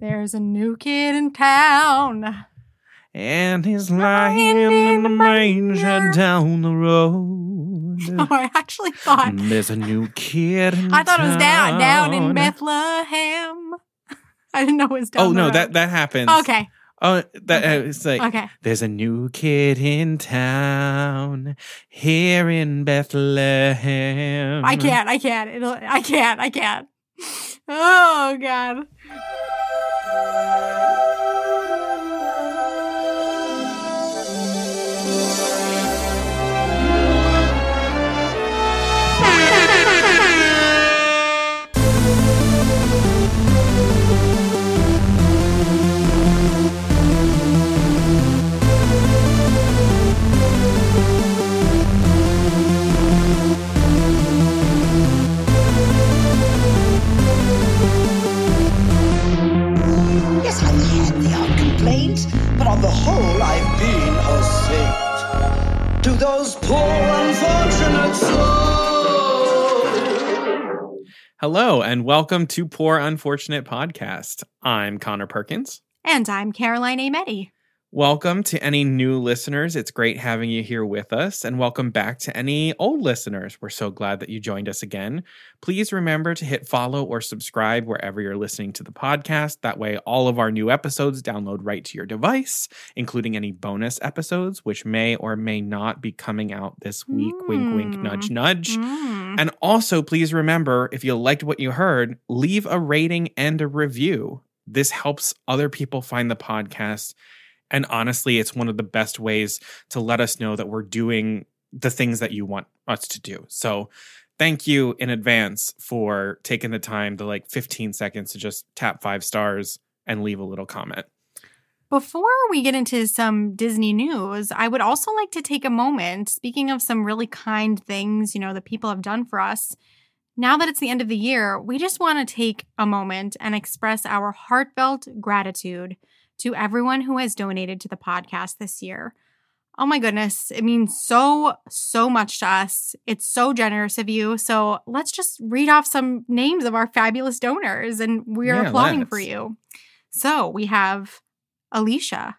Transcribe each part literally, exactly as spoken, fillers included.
There's a new kid in town. And he's lying in the manger down the road. Oh, I actually thought... There's a new kid in I thought town. it was down, down in Bethlehem. I didn't know it was down Oh, the no, road. that, that happens. Okay. Oh, that Okay. uh, it's like, Okay. There's a new kid in town here in Bethlehem. I can't, I can't. It'll, I can't, I can't. Oh, God. Yes, I've had the odd complaint, but on the whole, I've been a saint. To those poor unfortunate souls. Hello, and welcome to Poor Unfortunate Podcast. I'm Connor Perkins. And I'm Caroline Ameti. Welcome to any new listeners. It's great having you here with us. And welcome back to any old listeners. We're so glad that you joined us again. Please remember to hit follow or subscribe wherever you're listening to the podcast. That way, all of our new episodes download right to your device, including any bonus episodes, which may or may not be coming out this week. Mm. Wink, wink, nudge, nudge. Mm. And also, please remember, if you liked what you heard, leave a rating and a review. This helps other people find the podcast. And honestly, it's one of the best ways to let us know that we're doing the things that you want us to do. So thank you in advance for taking the time to like fifteen seconds to just tap five stars and leave a little comment. Before we get into some Disney news, I would also like to take a moment, speaking of some really kind things, you know, that people have done for us. Now that it's the end of the year, we just want to take a moment and express our heartfelt gratitude to everyone who has donated to the podcast this year. Oh my goodness, it means so, so much to us. It's so generous of you. So let's just read off some names of our fabulous donors, and we are Yeah, applauding let's. for you. So we have Alicia,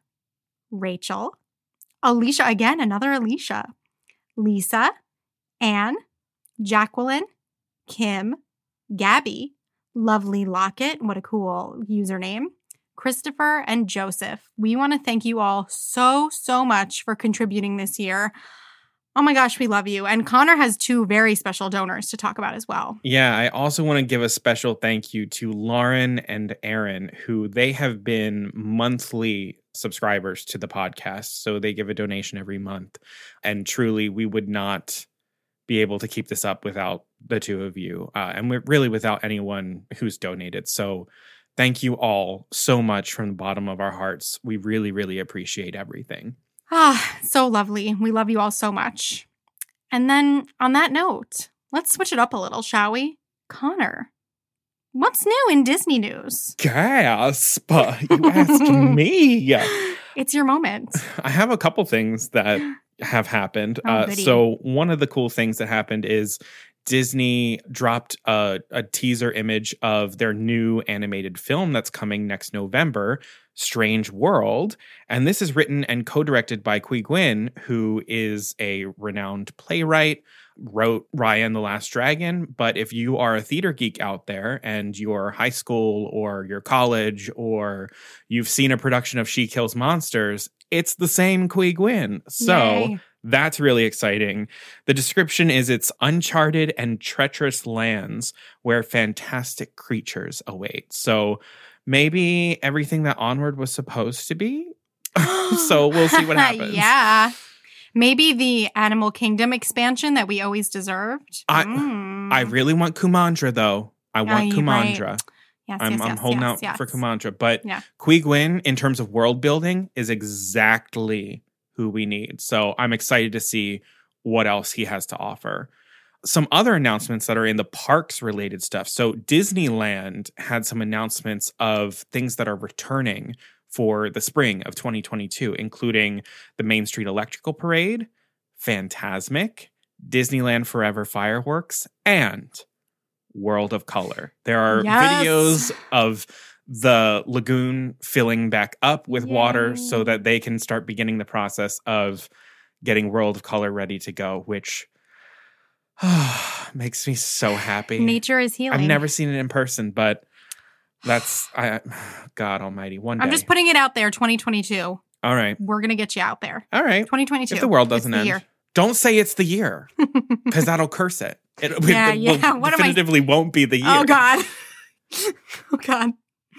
Rachel, Alicia again, another Alicia, Lisa, Anne, Jacqueline, Kim, Gabby, Lovely Lockett, what a cool username, Christopher, and Joseph. We want to thank you all so, so much for contributing this year. Oh my gosh, we love you. And Connor has two very special donors to talk about as well. Yeah, I also want to give a special thank you to Lauren and Aaron, who they have been monthly subscribers to the podcast. So they give a donation every month. And truly, we would not be able to keep this up without the two of you. Uh, and we're really without anyone who's donated. So thank you all so much from the bottom of our hearts. We really, really appreciate everything. Ah, so lovely. We love you all so much. And then on that note, let's switch it up a little, shall we? Connor, what's new in Disney news? Gasp! You asked me. It's your moment. I have a couple things that have happened. Oh, uh, goody. so one of the cool things that happened is Disney dropped a, a teaser image of their new animated film that's coming next November, Strange World. And this is written and co-directed by Qui Nguyen, who is a renowned playwright, wrote Raya and the Last Dragon. But if you are a theater geek out there and you're high school or your college or you've seen a production of She Kills Monsters, it's the same Qui Nguyen. So Yay. That's really exciting. The description is it's uncharted and treacherous lands where fantastic creatures await. So maybe everything that Onward was supposed to be. So we'll see what happens. Yeah. Maybe the Animal Kingdom expansion that we always deserved. I Mm. I really want Kumandra, though. I want you're Kumandra. right. Yes, I'm, yes, I'm yes, holding yes, out yes. for Kumandra. But Yeah. Qui Nguyen, in terms of world building, is exactly who we need. So I'm excited to see what else he has to offer. Some other announcements that are in the parks related stuff. So Disneyland had some announcements of things that are returning for the spring of twenty twenty-two, including the Main Street Electrical Parade, Fantasmic, Disneyland Forever Fireworks, and World of Color. There are Yes. videos of the lagoon filling back up with Yay. water so that they can start beginning the process of getting World of Color ready to go, which oh, makes me so happy. Nature is healing. I've never seen it in person, but that's, I, God almighty, one day. I'm just putting it out there, twenty twenty-two. All right. We're going to get you out there. All right. twenty twenty-two. If the world doesn't It's the end. year. Don't say it's the year, because that'll curse it. It, Yeah, it yeah. will What am I- definitively won't be the year. Oh, God. Oh, God.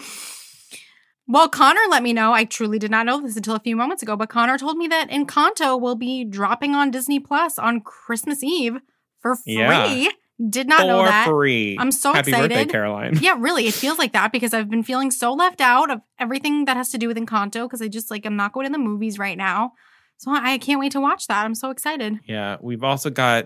Well, Connor let me know. I truly did not know this until a few moments ago, but Connor told me that Encanto will be dropping on Disney Plus on Christmas Eve for free. Yeah. Did not know For that. free. I'm so Happy excited. birthday, Caroline. Yeah, really. It feels like that because I've been feeling so left out of everything that has to do with Encanto because I just like I'm not going to the movies right now. So I can't wait to watch that. I'm so excited. Yeah, we've also got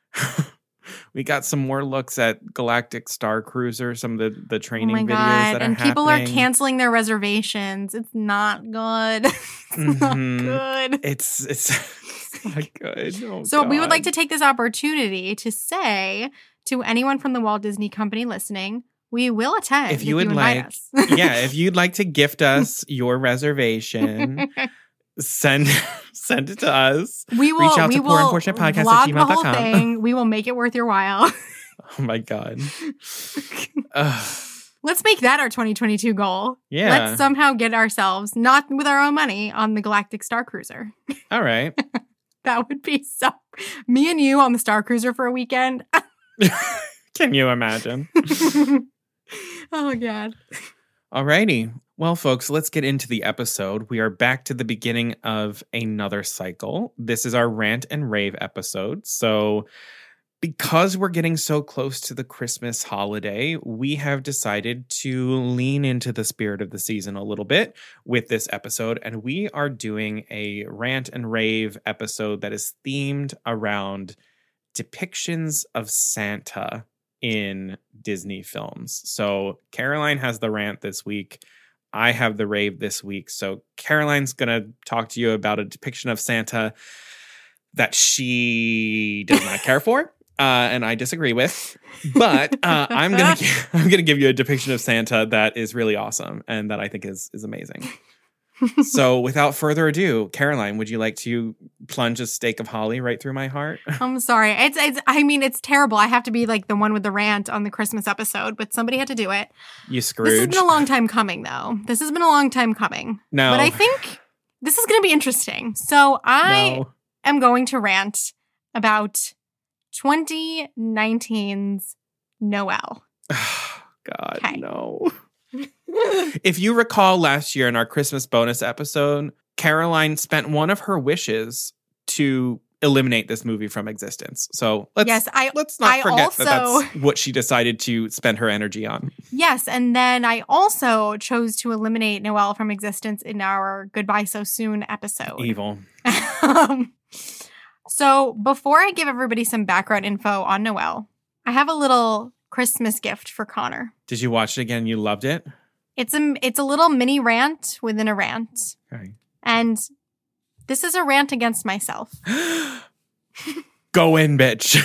we got some more looks at Galactic Star Cruiser, some of the, the Oh training my videos God. that are And people happening. are canceling their reservations. It's not good. It's not Mhm. good. It's it's, it's not good. Oh, So we would like to God. take this opportunity to say to anyone from the Walt Disney Company listening, we will attend If you would invite like- us. Yeah, if you'd like to gift us your reservation, send send it to us. we will. Reach out we to will poorunfortunatepodcast at vlog gmail the dot whole com. thing. We will make it worth your while. Oh my God. Ugh. Let's make that our twenty twenty-two goal. Yeah. Let's somehow get ourselves, not with our own money, on the Galactic Star Cruiser. All right. That would be so. Me and you on the Star Cruiser for a weekend. Can you imagine? Oh, God. Alrighty. Well, folks, let's get into the episode. We are back to the beginning of another cycle. This is our rant and rave episode. So, because we're getting so close to the Christmas holiday, we have decided to lean into the spirit of the season a little bit with this episode. And we are doing a rant and rave episode that is themed around depictions of Santa in Disney films. So Caroline has the rant this week. I have the rave this week. So Caroline's going to talk to you about a depiction of Santa that she does not care for. Uh, and I disagree with, but uh, I'm gonna I'm gonna give you a depiction of Santa that is really awesome and that I think is is amazing. So, without further ado, Caroline, would you like to plunge a stake of holly right through my heart? I'm sorry. It's, it's, I mean, it's terrible. I have to be like the one with the rant on the Christmas episode, but somebody had to do it. You This has Scrooge. been a long time coming, though. This has been a long time coming. No, But I think this is going to be interesting. So I no. am going to rant about twenty nineteen's Noel. God, Okay. no. If you recall last year in our Christmas bonus episode, Caroline spent one of her wishes to eliminate this movie from existence. So let's Yes, I let's not I forget that also- that's what she decided to spend her energy on. yes, and then I also chose to eliminate Noel from existence in our Goodbye So Soon episode. Evil. um, so before I give everybody some background info on Noel, I have a little Christmas gift for Connor. Did you watch it again? You loved it? It's a it's a little mini rant within a rant, Okay. and this is a rant against myself. Go in, bitch.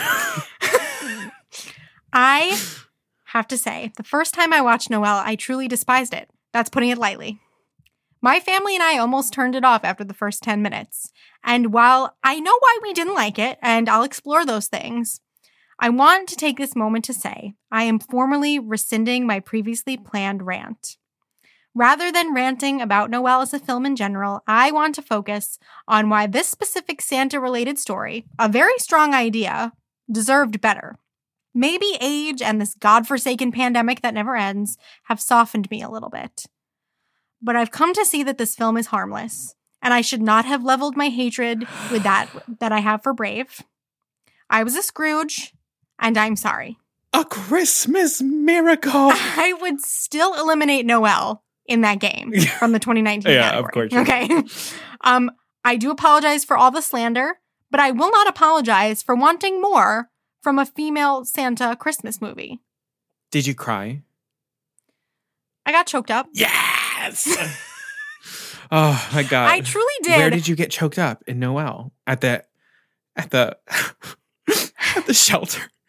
I have to say, the first time I watched Noel, I truly despised it. That's putting it lightly. My family and I almost turned it off after the first ten minutes. And while I know why we didn't like it, and I'll explore those things, I want to take this moment to say I am formally rescinding my previously planned rant. Rather than ranting about Noel as a film in general, I want to focus on why this specific Santa-related story, a very strong idea, deserved better. Maybe age and this godforsaken pandemic that never ends have softened me a little bit. But I've come to see that this film is harmless, and I should not have leveled my hatred with that that I have for Brave. I was a Scrooge, and I'm sorry. A Christmas miracle. I would still eliminate Noel in that game from the twenty nineteen Yeah, of category. course you Okay. um, I do apologize for all the slander, but I will not apologize for wanting more from a female Santa Christmas movie. Did you cry? I got choked up. Yes. Oh my God. I truly did. Where did you get choked up in Noel? At the, at the, at the shelter.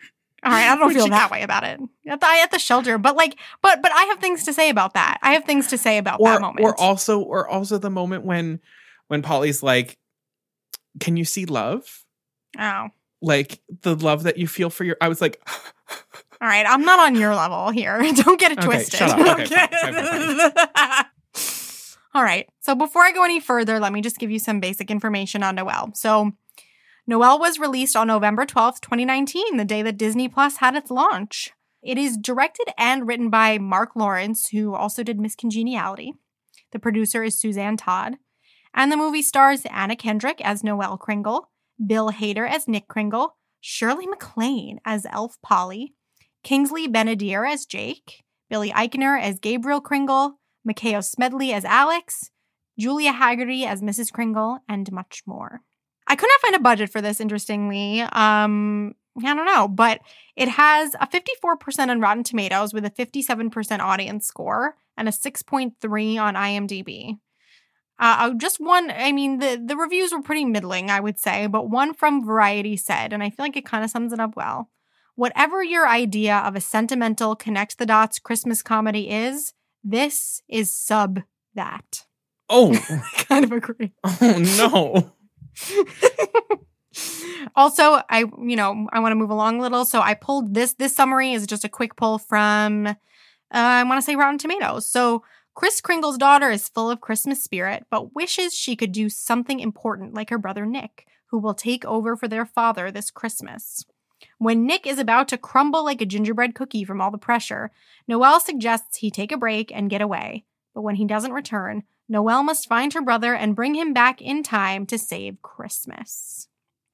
All right, I don't Which feel you- that way about it. At the, at the shelter, but like, but but I have things to say about that. I have things to say about or that moment. or also or also the moment when when Polly's like, "Can you see love? oh, Like the love that you feel for your." I was like, all right. I'm not on your level here. Don't get it Okay, twisted. shut up. Okay, fine, fine, fine, All right. So before I go any further, let me just give you some basic information on Noelle. So Noelle was released on November twelfth, twenty nineteen, the day that Disney Plus had its launch. It is directed and written by Mark Lawrence, who also did Miss Congeniality. The producer is Suzanne Todd. And the movie stars Anna Kendrick as Noelle Kringle, Bill Hader as Nick Kringle, Shirley MacLaine as Elf Polly, Kingsley Ben-Adir as Jake, Billy Eichner as Gabriel Kringle, Mikhail Smedley as Alex, Julia Haggerty as Missus Kringle, and much more. I could not find a budget for this, interestingly. Um, I don't know, but it has a fifty-four percent on Rotten Tomatoes with a fifty-seven percent audience score and a six point three on IMDb. Uh, just one, I mean, the, the reviews were pretty middling, I would say, but one from Variety said, and I feel like it kind of sums it up well, whatever your idea of a sentimental connect-the-dots Christmas comedy is, this is sub that. "Oh, I kind of agree. oh no." Also, I, you know, I want to move along a little. So I pulled this, this summary is just a quick pull from, uh, I want to say Rotten Tomatoes. So Kris Kringle's daughter is full of Christmas spirit, but wishes she could do something important like her brother Nick, who will take over for their father this Christmas. When Nick is about to crumble like a gingerbread cookie from all the pressure, Noelle suggests he take a break and get away. But when he doesn't return, Noelle must find her brother and bring him back in time to save Christmas.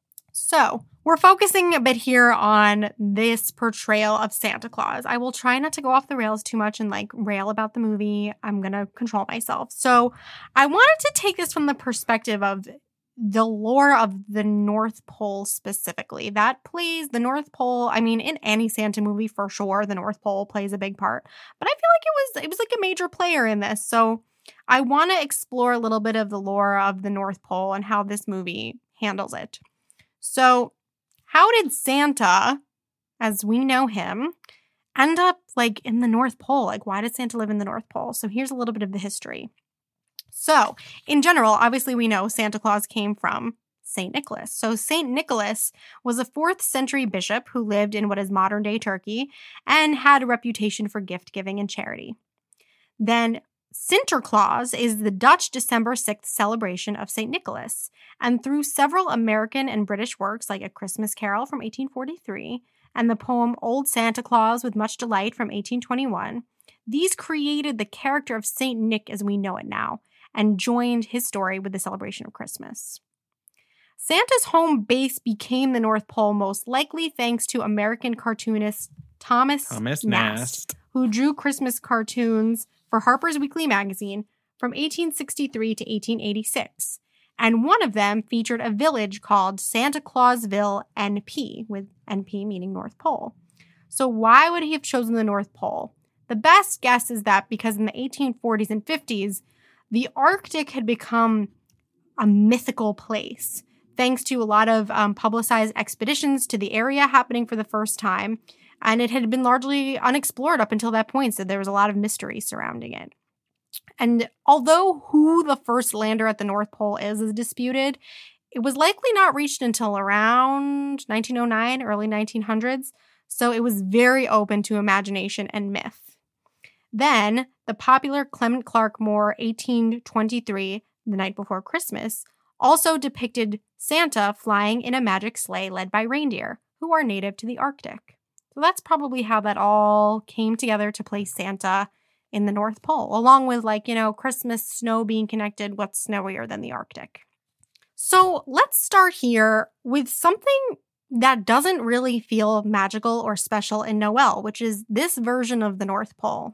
So, we're focusing a bit here on this portrayal of Santa Claus. I will try not to go off the rails too much and like rail about the movie. I'm going to control myself. So, I wanted to take this from the perspective of the lore of the North Pole specifically. That plays the North Pole. I mean, in any Santa movie for sure, the North Pole plays a big part. But I feel like it was it was like a major player in this. So, I want to explore a little bit of the lore of the North Pole and how this movie handles it. So, how did Santa, as we know him, end up like in the North Pole? Like, why did Santa live in the North Pole? So, here's a little bit of the history. So, in general, obviously we know Santa Claus came from Saint Nicholas. So, Saint Nicholas was a fourth century bishop who lived in what is modern day Turkey and had a reputation for gift giving and charity. Then, Sinterklaas is the Dutch December sixth celebration of Saint Nicholas, and through several American and British works like A Christmas Carol from eighteen forty-three and the poem Old Santa Claus with Much Delight from eighteen twenty-one, these created the character of Saint Nick as we know it now, and joined his story with the celebration of Christmas. Santa's home base became the North Pole most likely thanks to American cartoonist Thomas, Thomas Nast, Nast, who drew Christmas cartoons for Harper's Weekly magazine from eighteen sixty-three to eighteen eighty-six, and one of them featured a village called Santa Clausville, N P, with N P meaning North Pole. So why would he have chosen the North Pole? The best guess is that because in the eighteen forties and fifties, the Arctic had become a mythical place, thanks to a lot of um, publicized expeditions to the area happening for the first time, and it had been largely unexplored up until that point, so there was a lot of mystery surrounding it. And although who the first lander at the North Pole is is disputed, it was likely not reached until around nineteen oh nine, early nineteen hundreds, so it was very open to imagination and myth. Then, the popular Clement Clarke Moore eighteen twenty-three, The Night Before Christmas, also depicted Santa flying in a magic sleigh led by reindeer, who are native to the Arctic. So that's probably how that all came together to place Santa in the North Pole, along with, like, you know, Christmas snow being connected, what's snowier than the Arctic. So let's start here with something that doesn't really feel magical or special in Noelle, which is this version of the North Pole.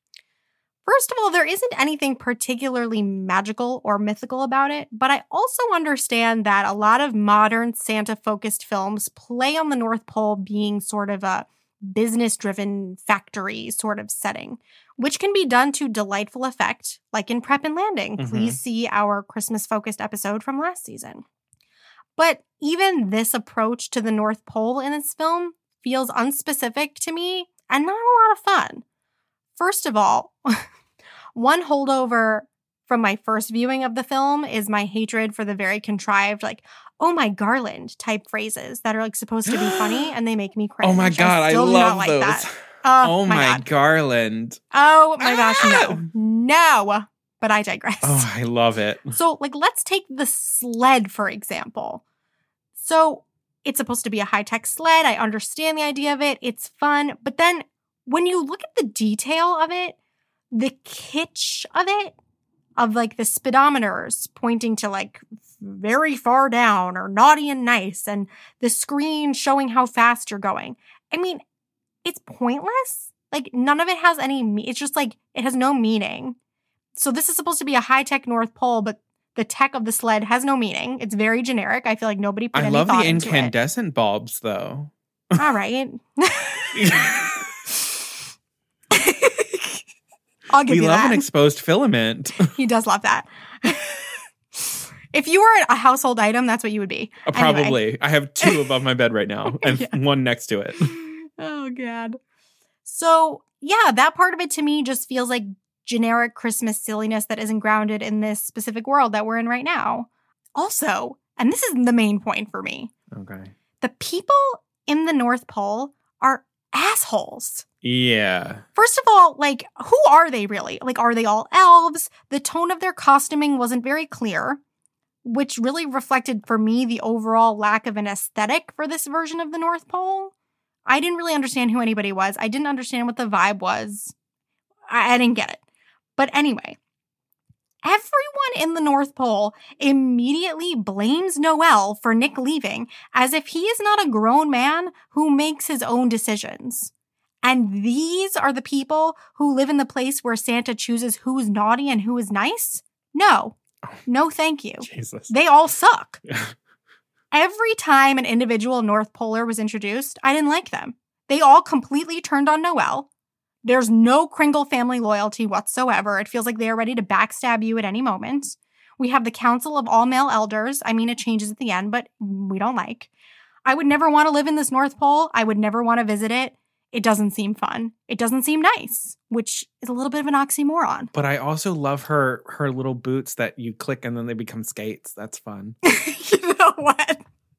First of all, there isn't anything particularly magical or mythical about it, but I also understand that a lot of modern Santa-focused films play on the North Pole being sort of a business-driven factory sort of setting, which can be done to delightful effect, like in Prep and Landing. Mm-hmm. Please see our Christmas-focused episode from last season. But even this approach to the North Pole in this film feels unspecific to me and not a lot of fun. First of all, one holdover from my first viewing of the film is my hatred for the very contrived, like, oh my Garland type phrases that are like supposed to be funny and they make me cringe. Oh my God, I, I love like those. That. Oh, oh my, my God. Garland. Oh my ah! gosh, no. No. But I digress. Oh, I love it. So, like, let's take the sled, for example. So, it's supposed to be a high-tech sled. I understand the idea of it. It's fun. But then when you look at the detail of it, the kitsch of it, of, like, the speedometers pointing to, like, very far down or naughty and nice, and the screen showing how fast you're going. I mean, it's pointless. Like, none of it has any, me- it's just, like, it has no meaning. So this is supposed to be a high-tech North Pole, but the tech of the sled has no meaning. It's very generic. I feel like nobody put I any love thought the into incandescent it. bulbs, though. All right. I'll give we you love that. an exposed filament. He does love that. If you were a household item, that's what you would be. Uh, probably. Anyway. I have two above my bed right now and Yeah. one next to it. Oh, God. So, yeah, that part of it to me just feels like generic Christmas silliness that isn't grounded in this specific world that we're in right now. Also, and this is the main point for me, Okay. the people in the North Pole are assholes. Yeah. First of all, like, who are they really? Like, are they all elves? The tone of their costuming wasn't very clear, which really reflected for me the overall lack of an aesthetic for this version of the North Pole. I didn't really understand who anybody was. I didn't understand what the vibe was. I, I didn't get it. But anyway, everyone in the North Pole immediately blames Noel for Nick leaving as if he is not a grown man who makes his own decisions. And these are the people who live in the place where Santa chooses who's naughty and who is nice? No. No, thank you. Jesus. They all suck. Every time an individual North Polar was introduced, I didn't like them. They all completely turned on Noel. There's no Kringle family loyalty whatsoever. It feels like they are ready to backstab you at any moment. We have the Council of All Male Elders. I mean, it changes at the end, but we don't like. I would never want to live in this North Pole. I would never want to visit it. It doesn't seem fun. It doesn't seem nice, which is a little bit of an oxymoron. But I also love her her little boots that you click and then they become skates. That's fun. You know what?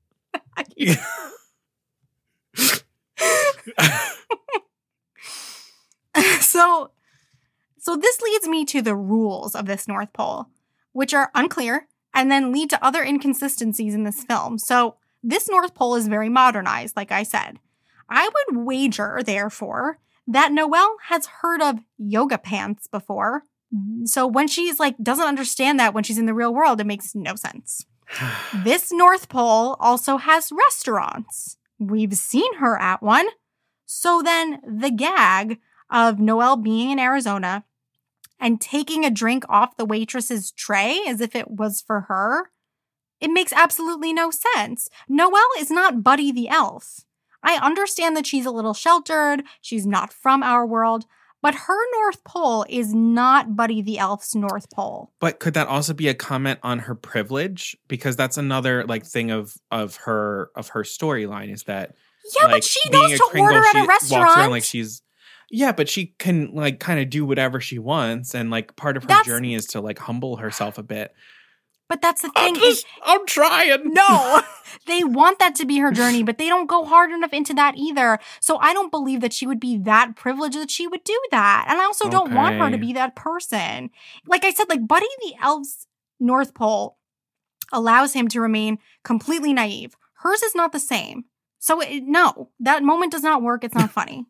so, so this leads me to the rules of this North Pole, which are unclear and then lead to other inconsistencies in this film. So this North Pole is very modernized, like I said. I would wager, therefore, that Noelle has heard of yoga pants before. So when she's like, doesn't understand that when she's in the real world, it makes no sense. This North Pole also has restaurants. We've seen her at one. So then the gag of Noelle being in Arizona and taking a drink off the waitress's tray as if it was for her, it makes absolutely no sense. Noelle is not Buddy the elf. I understand that she's a little sheltered, she's not from our world, but her North Pole is not Buddy the Elf's North Pole. But could that also be a comment on her privilege? Because that's another like thing of of her of her storyline is that yeah, like, but she knows to Kringle, order at a she restaurant. Walks around like she's yeah, but she can like kind of do whatever she wants, and like part of her That's, journey is to like humble herself a bit. But that's the thing. I'm, just, is, I'm trying. No, they want that to be her journey, but they don't go hard enough into that either. So I don't believe that she would be that privileged that she would do that. And I also don't okay. want her to be that person. Like I said, like Buddy the Elf's North Pole allows him to remain completely naive. Hers is not the same. So it, no, that moment does not work. It's not funny.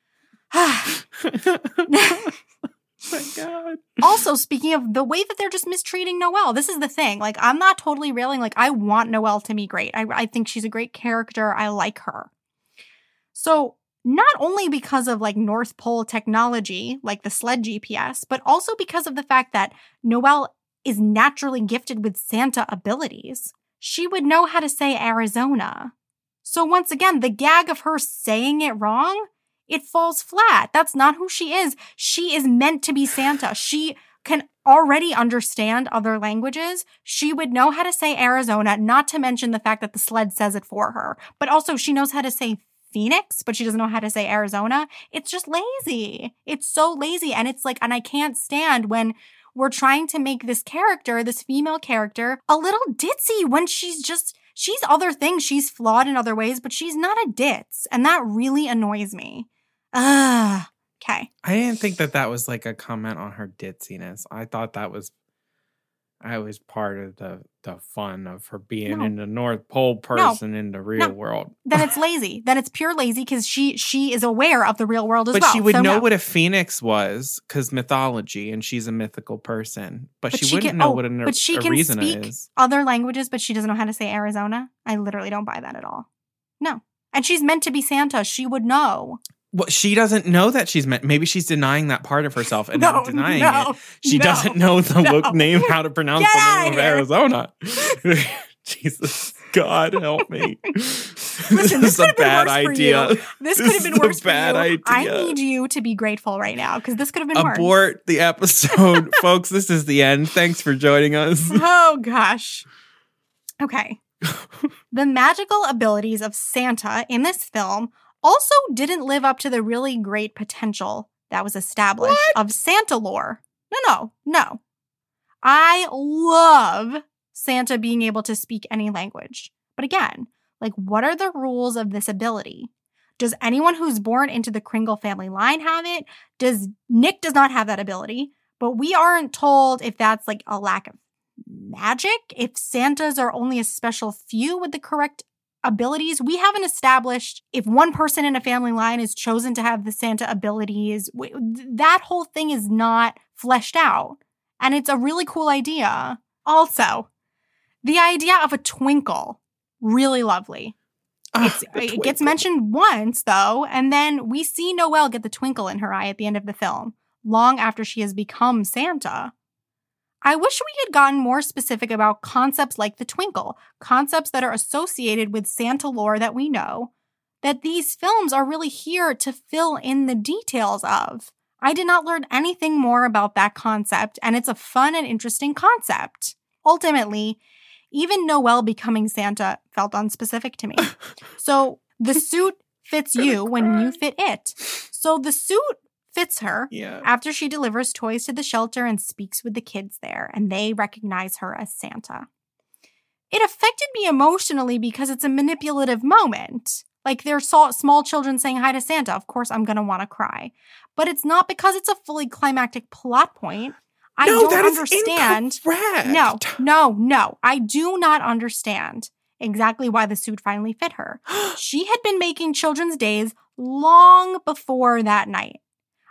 Oh my God. Also, speaking of the way that they're just mistreating Noelle, this is the thing. Like, I'm not totally railing. Like, I want Noelle to be great. I, I think she's a great character. I like her. So, not only because of, like, North Pole technology, like the sled G P S, but also because of the fact that Noelle is naturally gifted with Santa abilities. She would know how to say Arizona. So, once again, the gag of her saying it wrong, it falls flat. That's not who she is. She is meant to be Santa. She can already understand other languages. She would know how to say Arizona, not to mention the fact that the sled says it for her. But also she knows how to say Phoenix, but she doesn't know how to say Arizona. It's just lazy. It's so lazy. And it's like, and I can't stand when we're trying to make this character, this female character, a little ditzy when she's just, she's other things. She's flawed in other ways, but she's not a ditz. And that really annoys me. Ugh. Okay. I didn't think that that was like a comment on her ditziness. I thought that was, I was part of the the fun of her being No. in the North Pole person in the real No. world. Then it's lazy. Then it's pure lazy because she she is aware of the real world as But well. she would So know no. what a phoenix was because mythology, and she's a mythical person. But, But she, she wouldn't can- know oh, what an but she can Arizona speak is. other languages, but she doesn't know how to say Arizona. I literally don't buy that at all. No. And she's meant to be Santa. She would know. Well, she doesn't know that she's meant. Maybe she's denying that part of herself and No, not denying no, it. She no, doesn't know the no. lo- name, how to pronounce Get the outta name of here. Arizona. Jesus, God help me. Listen, this this is could a have been bad worse for idea. you. This could have This been is a worse bad for you. I idea. need you to be grateful right now because this could have been worse. Abort the episode, folks. This is the end. Thanks for joining us. Oh, gosh. Okay. The magical abilities of Santa in this film also didn't live up to the really great potential that was established of Santa lore. No, no, no. I love Santa being able to speak any language. But again, like, what are the rules of this ability? Does anyone who's born into the Kringle family line have it? Does Nick does not have that ability, but we aren't told if that's like a lack of magic, if Santas are only a special few with the correct abilities. We haven't established if one person in a family line is chosen to have the Santa abilities. That whole thing is not fleshed out. And it's a really cool idea. Also, the idea of a twinkle, really lovely. It's, Ah, the it gets twinkle. mentioned once, though, and then we see Noelle get the twinkle in her eye at the end of the film, long after she has become Santa. I wish we had gotten more specific about concepts like the twinkle, concepts that are associated with Santa lore that we know, that these films are really here to fill in the details of. I did not learn anything more about that concept, and it's a fun and interesting concept. Ultimately, even Noelle becoming Santa felt unspecific to me. So the suit fits you when you fit it. So the suit fits her Yeah. after she delivers toys to the shelter and speaks with the kids there, and they recognize her as Santa. It affected me emotionally because it's a manipulative moment. Like, they're so- small children saying hi to Santa. Of course, I'm going to want to cry. But it's not because it's a fully climactic plot point. I no, don't that is understand. incorrect. No, no, no. I do not understand exactly why the suit finally fit her. She had been making children's days long before that night.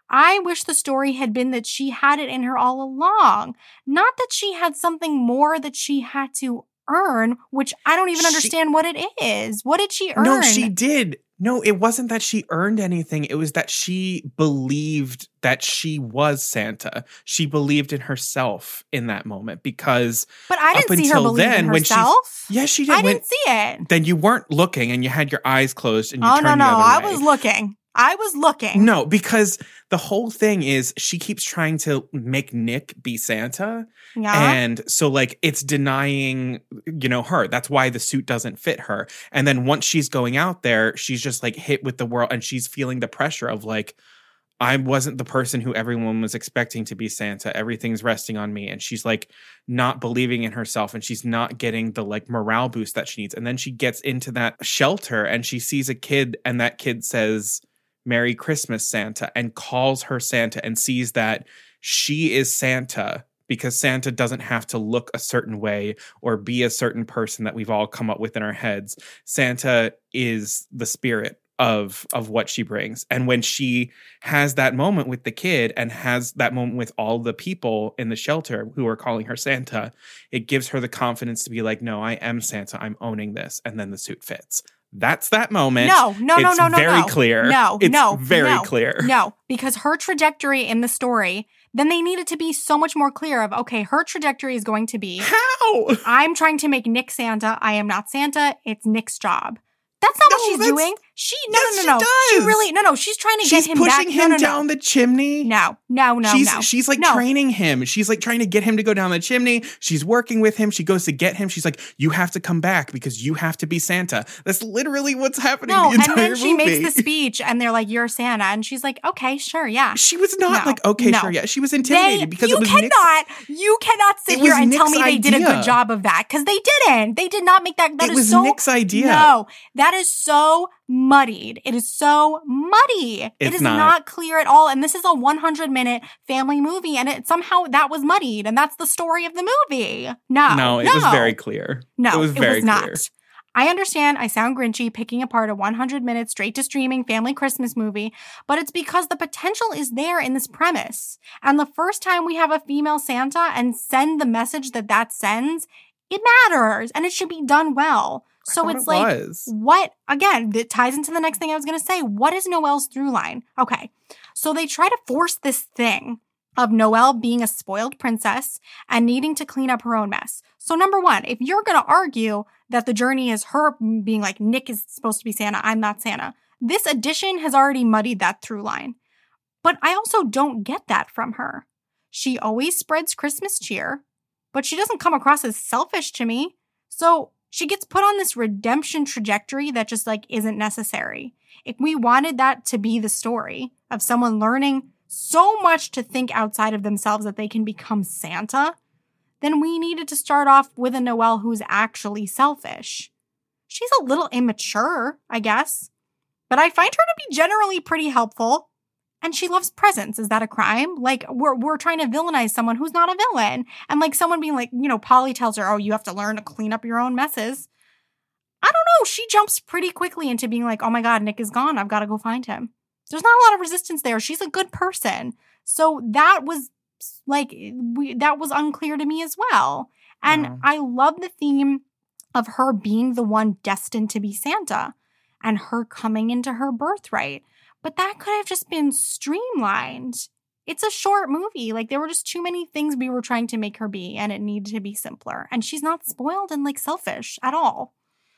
I wish the story had been that she had it in her all along, not that she had something more that she had to earn, which I don't even She- understand what it is. What did she earn? No, she did. No, it wasn't that she earned anything. It was that she believed that she was Santa. She believed in herself in that moment because But I up didn't see her until believe then, in when she's- herself. yes, she did. I When- didn't see it. Then you weren't looking and you had your eyes closed and you Oh, turned no, the no. other I way. was looking. I was looking. No, because the whole thing is she keeps trying to make Nick be Santa. Yeah. And so, like, it's denying, you know, her. That's why the suit doesn't fit her. And then once she's going out there, she's just like hit with the world and she's feeling the pressure of like, I wasn't the person who everyone was expecting to be Santa. Everything's resting on me. And she's like not believing in herself and she's not getting the like morale boost that she needs. And then she gets into that shelter and she sees a kid and that kid says, Merry Christmas, Santa, and calls her Santa and sees that she is Santa because Santa doesn't have to look a certain way or be a certain person that we've all come up with in our heads. Santa is the spirit of of what she brings. And when she has that moment with the kid and has that moment with all the people in the shelter who are calling her Santa, it gives her the confidence to be like, no, I am Santa. I'm owning this. And then the suit fits. That's that moment. No, no, no, It's no, no. very no. clear. No, It's no. very no, clear. No, because her trajectory in the story, then they needed to be so much more clear of, okay, her trajectory is going to be, How? I'm trying to make Nick Santa. I am not Santa. It's Nick's job. That's not No, what she's that's- doing. She no Yes, no she no no. She does. really no no. She's trying to She's get him pushing back. him no, no, down no. the chimney. No no no she's no. she's like no. training him. She's like trying to get him to go down the chimney. She's working with him. She goes to get him. She's like, you have to come back because you have to be Santa. That's literally what's happening No, the entire and then she movie. makes the speech, and they're like, "You're Santa," and she's like, "Okay, sure, yeah." She was not No, like, okay, no. sure, yeah. She was intimidated They, because you it was cannot, Nick's, you cannot sit It here was and tell Nick's me they did a idea. good job of that because they didn't. They did not make that. That It is was so Nick's idea. No, that is so muddied. It is so muddy. it It's is not. not. clear at all. And this is a one hundred minute family movie, and it somehow that was muddied, and that's the story of the movie. No, No, it was very clear. No, it was very not. clear. I understand I sound grinchy picking apart a one hundred minute straight to streaming family Christmas movie, but it's because the potential is there in this premise. And the first time we have a female Santa and send the message that that sends, it matters and it should be done well. So thought it's it like, was. what, again, that ties into the next thing I was going to say. What is Noelle's through line? Okay. So they try to force this thing of Noelle being a spoiled princess and needing to clean up her own mess. So number one, if you're going to argue that the journey is her being like, Nick is supposed to be Santa, I'm not Santa, this addition has already muddied that through line. But I also don't get that from her. She always spreads Christmas cheer, but she doesn't come across as selfish to me. So she gets put on this redemption trajectory that just like isn't necessary. If we wanted that to be the story of someone learning so much to think outside of themselves that they can become Santa, then we needed to start off with a Noelle who's actually selfish. She's a little immature, I guess, but I find her to be generally pretty helpful. And she loves presents. Is that a crime? Like, we're we're trying to villainize someone who's not a villain. And like someone being like, you know, Polly tells her, oh, you have to learn to clean up your own messes. I don't know. She jumps pretty quickly into being like, oh my God, Nick is gone. I've got to go find him. There's not a lot of resistance there. She's a good person. So that was like, we, that was unclear to me as well. And Yeah. I love the theme of her being the one destined to be Santa and her coming into her birthright. But that could have just been streamlined. It's a short movie. Like, there were just too many things we were trying to make her be, and it needed to be simpler. And she's not spoiled and, like, selfish at all.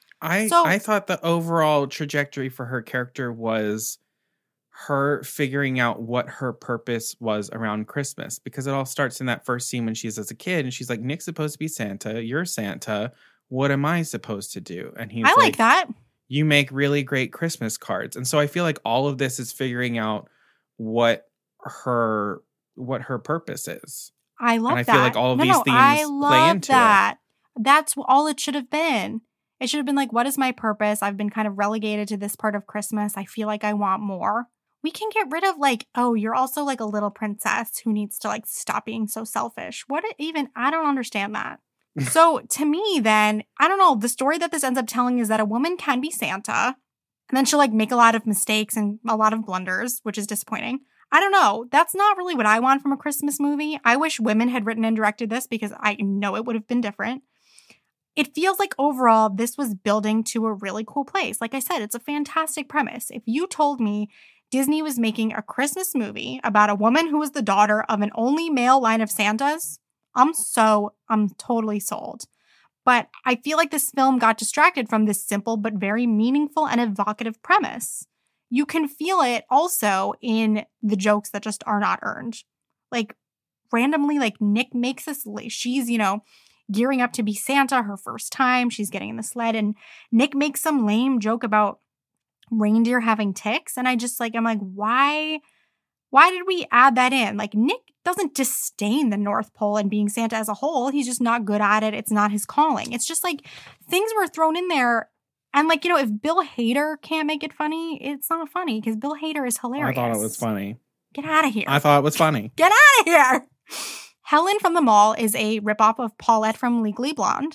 I So- I thought the overall trajectory for her character was her figuring out what her purpose was around Christmas, because it all starts in that first scene when she's as a kid and she's like, Nick's supposed to be Santa, you're Santa, what am I supposed to do? And he's I like that. You make really great Christmas cards. And so I feel like all of this is figuring out what her what her purpose is. I love And I that. feel like all of no, these no, themes I play love into it. that. That's all it should have been. It should have been like, what is my purpose? I've been kind of relegated to this part of Christmas. I feel like I want more. We can get rid of like, oh, you're also like a little princess who needs to like stop being so selfish. What it even, I don't understand that. So to me then, I don't know, the story that this ends up telling is that a woman can be Santa and then she'll like make a lot of mistakes and a lot of blunders, which is disappointing. I don't know. That's not really what I want from a Christmas movie. I wish women had written and directed this because I know it would have been different. It feels like overall this was building to a really cool place. Like I said, it's a fantastic premise. If you told me Disney was making a Christmas movie about a woman who was the daughter of an only male line of Santas, I'm so, I'm totally sold. But I feel like this film got distracted from this simple but very meaningful and evocative premise. You can feel it also in the jokes that just are not earned. Like, randomly, like, Nick makes this, she's, you know, gearing up to be Santa her first time. She's getting in the sled, and Nick makes some lame joke about reindeer having ticks. And I just, like, I'm like, why, why did we add that in? Like, Nick doesn't disdain the North Pole and being Santa as a whole. He's just not good at it. It's not his calling. It's just, like, things were thrown in there. And, like, you know, if Bill Hader can't make it funny, it's not funny because Bill Hader is hilarious. I thought it was funny. Get out of here. I thought it was funny. Get out of here. Helen from the Mall is a ripoff of Paulette from Legally Blonde.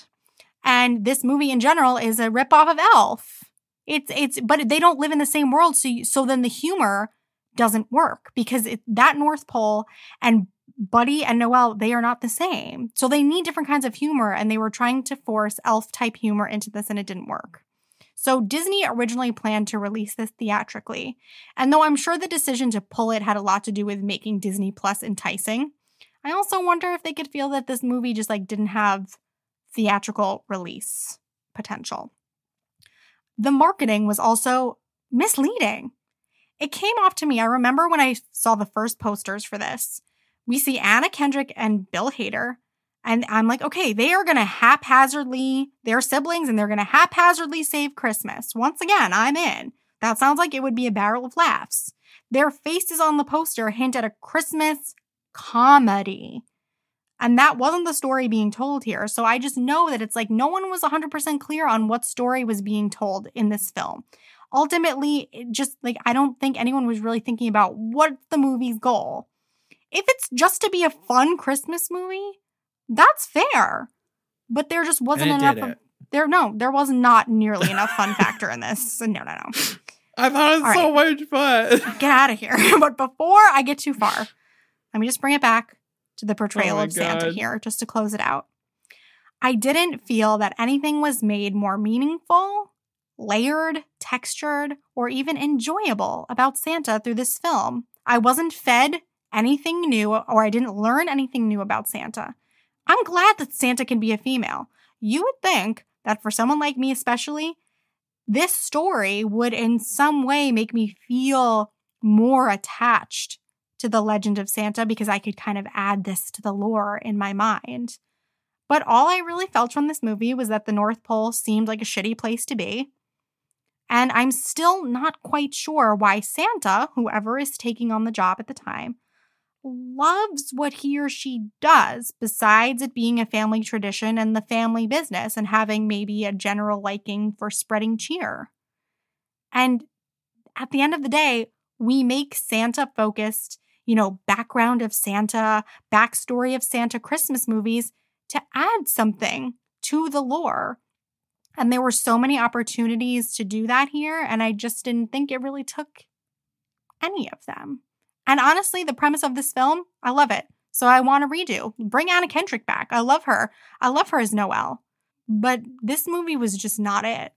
And this movie in general is a ripoff of Elf. It's, it's, but they don't live in the same world. So, you, so then the humor doesn't work because it, that North Pole and Buddy and Noelle, they are not the same. So they need different kinds of humor. And they were trying to force Elf type humor into this and it didn't work. So Disney originally planned to release this theatrically. And though I'm sure the decision to pull it had a lot to do with making Disney Plus enticing, I also wonder if they could feel that this movie just like didn't have theatrical release potential. the marketing was also misleading. It came off to me, I remember when I saw the first posters for this, we see Anna Kendrick and Bill Hader, and I'm like, okay, they are going to haphazardly, they're siblings, and they're going to haphazardly save Christmas. Once again, I'm in. That sounds like it would be a barrel of laughs. Their faces on the poster hint at a Christmas comedy. And that wasn't the story being told here. So I just know that it's like no one was one hundred percent clear on what story was being told in this film. Ultimately, it just like I don't think anyone was really thinking about what's the movie's goal. If it's just to be a fun Christmas movie, that's fair. But there just wasn't enough of, there no, there was not nearly enough fun factor in this. No, no, no. I thought it was All so right. much fun. Get out of here. But before I get too far, let me just bring it back to the portrayal Oh my of Santa God. here, just to close it out. I didn't feel that anything was made more meaningful, layered, textured, or even enjoyable about Santa through this film. I wasn't fed anything new, or I didn't learn anything new about Santa. I'm glad that Santa can be a female. You would think that for someone like me especially, this story would in some way make me feel more attached to the legend of Santa because I could kind of add this to the lore in my mind. But all I really felt from this movie was that the North Pole seemed like a shitty place to be. And I'm still not quite sure why Santa, whoever is taking on the job at the time, loves what he or she does, besides it being a family tradition and the family business and having maybe a general liking for spreading cheer. And at the end of the day, we make Santa-focused, you know, background of Santa, backstory of Santa Christmas movies to add something to the lore. And there were so many opportunities to do that here, and I just didn't think it really took any of them. And honestly, the premise of this film, I love it. So I want to redo. Bring Anna Kendrick back. I love her. I love her as Noelle. But this movie was just not it.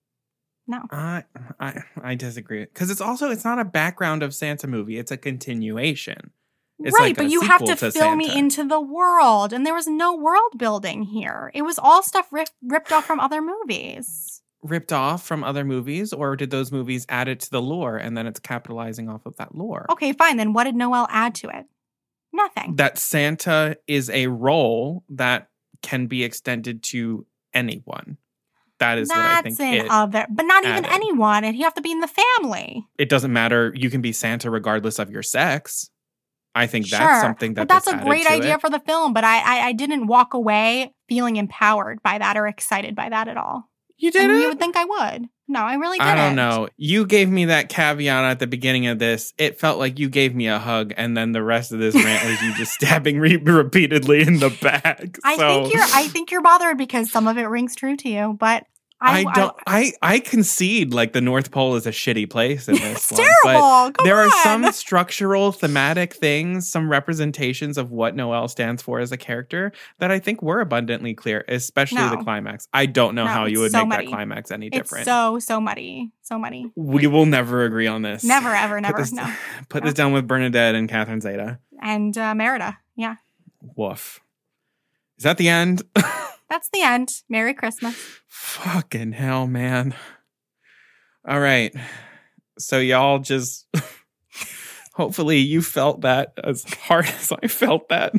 No. I I I disagree because it's also it's not a background of Santa movie. It's a continuation. It's right, like but a you have sequel to, to fill me Santa. into the world, and there was no world building here. It was all stuff rip, ripped off from other movies. Ripped off from other movies, or did those movies add it to the lore and then it's capitalizing off of that lore? Okay, fine. Then what did Noelle add to it? Nothing. That Santa is a role that can be extended to anyone. That is That's what I think an it other, but not even added. anyone. And you have to be in the family. It doesn't matter. You can be Santa regardless of your sex. I think Sure, that's something that but that's this a added great to idea it. for the film. But I, I, I didn't walk away feeling empowered by that or excited by that at all. You And did you it? would think I would. No, I really didn't. I don't know. You gave me that caveat at the beginning of this. It felt like you gave me a hug, and then the rest of this rant was you just stabbing me repeatedly in the back. I So, think you're. I think you're bothered because some of it rings true to you. But I, I don't. I, I concede like the North Pole is a shitty place in this It's one, terrible. but Come there on. are some structural, thematic things, some representations of what Noelle stands for as a character that I think were abundantly clear, especially No. the climax. I don't know No, how you would it's so make muddy. that climax any It's different. so so muddy, so muddy. We will never agree on this. Never, ever, Put never. this, No. Put No. this down with Bernadette and Catherine Zeta. And uh, Merida. Yeah, Woof. Is that the end? that's the end. Merry Christmas. Fucking hell, man. All right. So y'all just hopefully you felt that as hard as I felt that.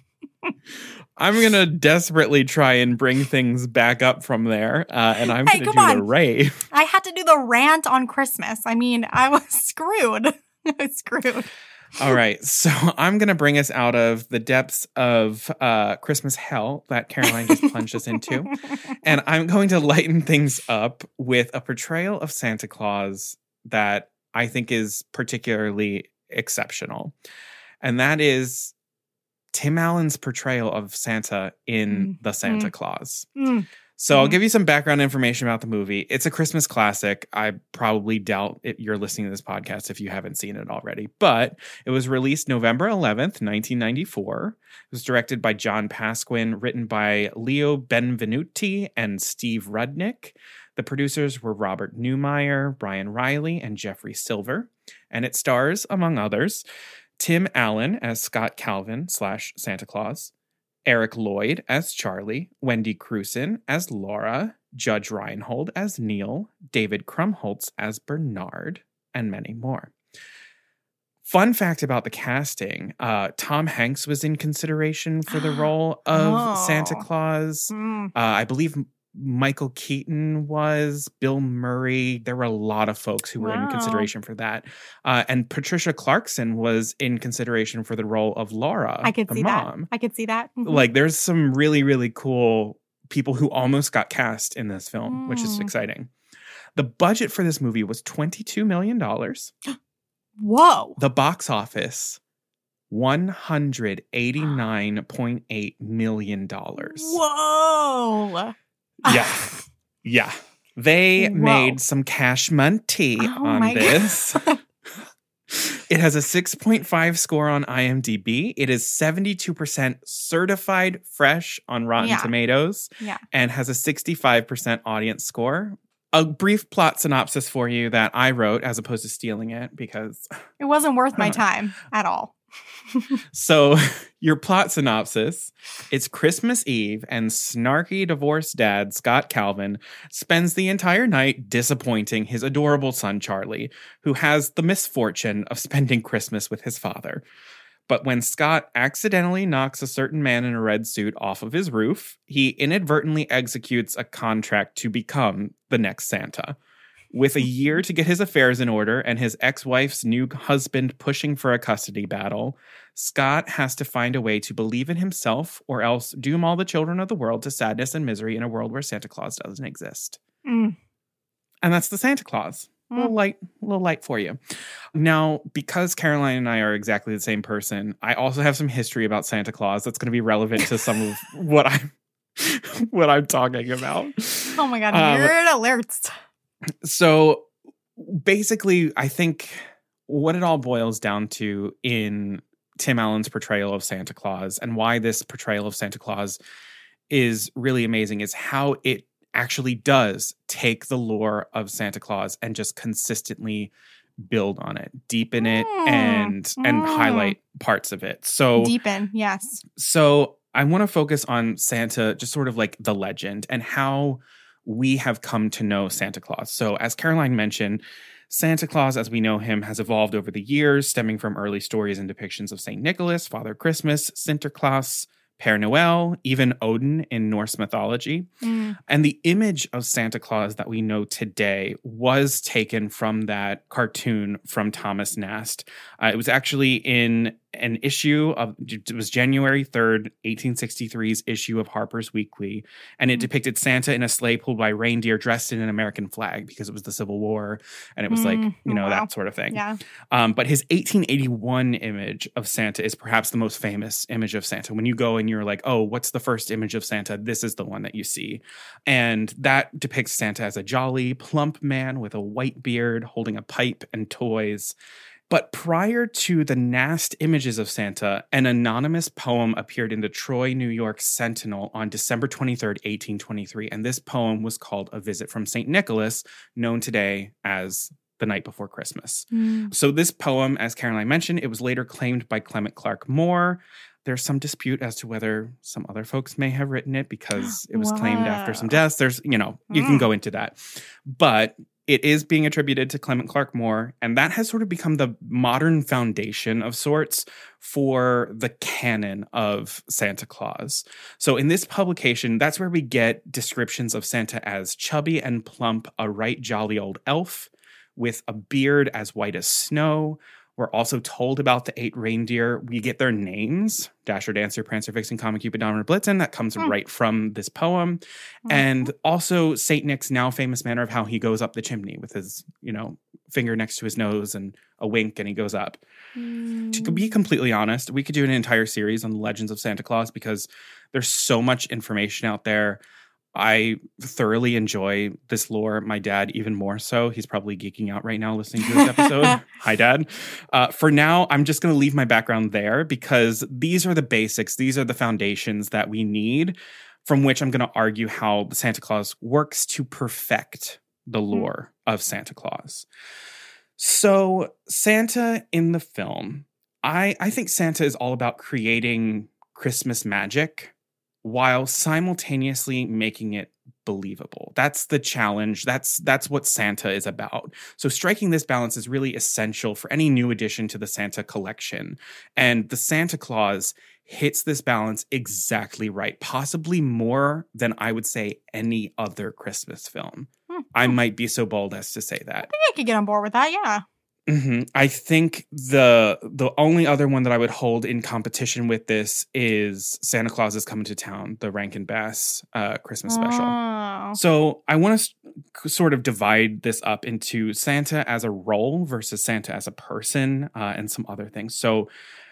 I'm going to desperately try and bring things back up from there. Uh, and I'm Hey, going to come do the on. rave. I had to do the rant on Christmas. I mean, I was screwed. I was screwed. All right. So I'm going to bring us out of the depths of uh, Christmas hell that Caroline just plunged us into. And I'm going to lighten things up with a portrayal of Santa Claus that I think is particularly exceptional. And that is Tim Allen's portrayal of Santa in Mm. The Santa Mm. Claus. Mm. So I'll Mhm. give you some background information about the movie. It's a Christmas classic. I probably doubt it, you're listening to this podcast if you haven't seen it already. But it was released November eleventh, nineteen ninety-four. It was directed by John Pasquin, written by Leo Benvenuti and Steve Rudnick. The producers were Robert Newmeyer, Brian Riley, and Jeffrey Silver. And it stars, among others, Tim Allen as Scott Calvin slash Santa Claus, Eric Lloyd as Charlie, Wendy Crewson as Laura, Judge Reinhold as Neil, David Krumholtz as Bernard, and many more. Fun fact about the casting, uh, Tom Hanks was in consideration for the role of Oh. Santa Claus. Mm. Uh, I believe Michael Keaton was, Bill Murray. There were a lot of folks who were Wow. in consideration for that. Uh, and Patricia Clarkson was in consideration for the role of Laura, I could the see mom. that. I could see that. Mhm. Like, there's some really, really cool people who almost got cast in this film, which is Mm. exciting. The budget for this movie was twenty-two million dollars. Whoa. The box office, one hundred eighty-nine point eight million dollars. Whoa. Yeah. Yeah. They Whoa. made some cash money Oh on my this. God. It has a six point five score on IMDb. It is seventy-two percent certified fresh on Rotten Yeah. Tomatoes Yeah. and has a sixty-five percent audience score. A brief plot synopsis for you that I wrote as opposed to stealing it because It wasn't worth my Huh. time at all. So, your plot synopsis, it's Christmas Eve and snarky divorced dad Scott Calvin spends the entire night disappointing his adorable son Charlie, who has the misfortune of spending Christmas with his father. But when Scott accidentally knocks a certain man in a red suit off of his roof, he inadvertently executes a contract to become the next Santa. With a year to get his affairs in order and his ex-wife's new husband pushing for a custody battle, Scott has to find a way to believe in himself or else doom all the children of the world to sadness and misery in a world where Santa Claus doesn't exist. Mm. And that's the Santa Claus. A little light, a little light for you. Now, because Caroline and I are exactly the same person, I also have some history about Santa Claus that's going to be relevant to some of what I'm what I'm talking about. Oh my God. Um, Weird alerts. So basically, I think what it all boils down to in Tim Allen's portrayal of Santa Claus and why this portrayal of Santa Claus is really amazing is how it actually does take the lore of Santa Claus and just consistently build on it, deepen it, Mm, and and mm. highlight parts of it. So Deepen. Yes. so I want to focus on Santa, just sort of like the legend and how we have come to know Santa Claus. So as Caroline mentioned, Santa Claus, as we know him, has evolved over the years, stemming from early stories and depictions of Saint Nicholas, Father Christmas, Sinterklaas, Père Noël, even Odin in Norse mythology. Mm. And the image of Santa Claus that we know today was taken from that cartoon from Thomas Nast. Uh, it was actually in an issue of, it was January third, eighteen sixty-three's issue of Harper's Weekly. And it depicted Santa in a sleigh pulled by reindeer dressed in an American flag because it was the Civil War. And it was like, Mm, you know, wow. that sort of thing. Yeah. Um, but his eighteen eighty-one image of Santa is perhaps the most famous image of Santa. When you go and you're like, oh, what's the first image of Santa? This is the one that you see. And that depicts Santa as a jolly, plump man with a white beard holding a pipe and toys. But prior to the Nast images of Santa, an anonymous poem appeared in the Troy, New York Sentinel on December twenty-third, eighteen twenty-three. And this poem was called A Visit from Saint Nicholas, known today as The Night Before Christmas. Mm. So this poem, as Caroline mentioned, it was later claimed by Clement Clark Moore. There's some dispute as to whether some other folks may have written it because it was claimed after some Wow. deaths. There's, you know, you can Mm. go into that. But it is being attributed to Clement Clark Moore, and that has sort of become the modern foundation of sorts for the canon of Santa Claus. So in this publication, that's where we get descriptions of Santa as chubby and plump, a right jolly old elf with a beard as white as snow. We're also told about the eight reindeer. We get their names, Dasher, Dancer, Prancer, Vixen, Comet, Cupid, Donner, Blitzen. That comes Hmm. right from this poem. And also Saint Nick's now famous manner of how he goes up the chimney with his, you know, finger next to his nose and a wink and he goes up. To be completely honest, we could do an entire series on the legends of Santa Claus because there's so much information out there. I thoroughly enjoy this lore. My dad, even more so. He's probably geeking out right now listening to this episode. Hi, Dad. Uh, for now, I'm just going to leave my background there because these are the basics. These are the foundations that we need from which I'm going to argue how the Santa Claus works to perfect the lore mm. of Santa Claus. So Santa in the film, I, I think Santa is all about creating Christmas magic while simultaneously making it believable. That's the challenge. That's that's what Santa is about. So striking this balance is really essential for any new addition to the Santa collection. And the Santa Claus hits this balance exactly right, possibly more than I would say any other Christmas film. Hmm. I might be so bold as to say that. I think I could get on board with that, yeah. Mm-hmm. I think the the only other one that I would hold in competition with this is Santa Claus is Coming to Town, the Rankin Bass uh, Christmas special. Oh. So I want to sort of divide this up into Santa as a role versus Santa as a person uh, and some other things. So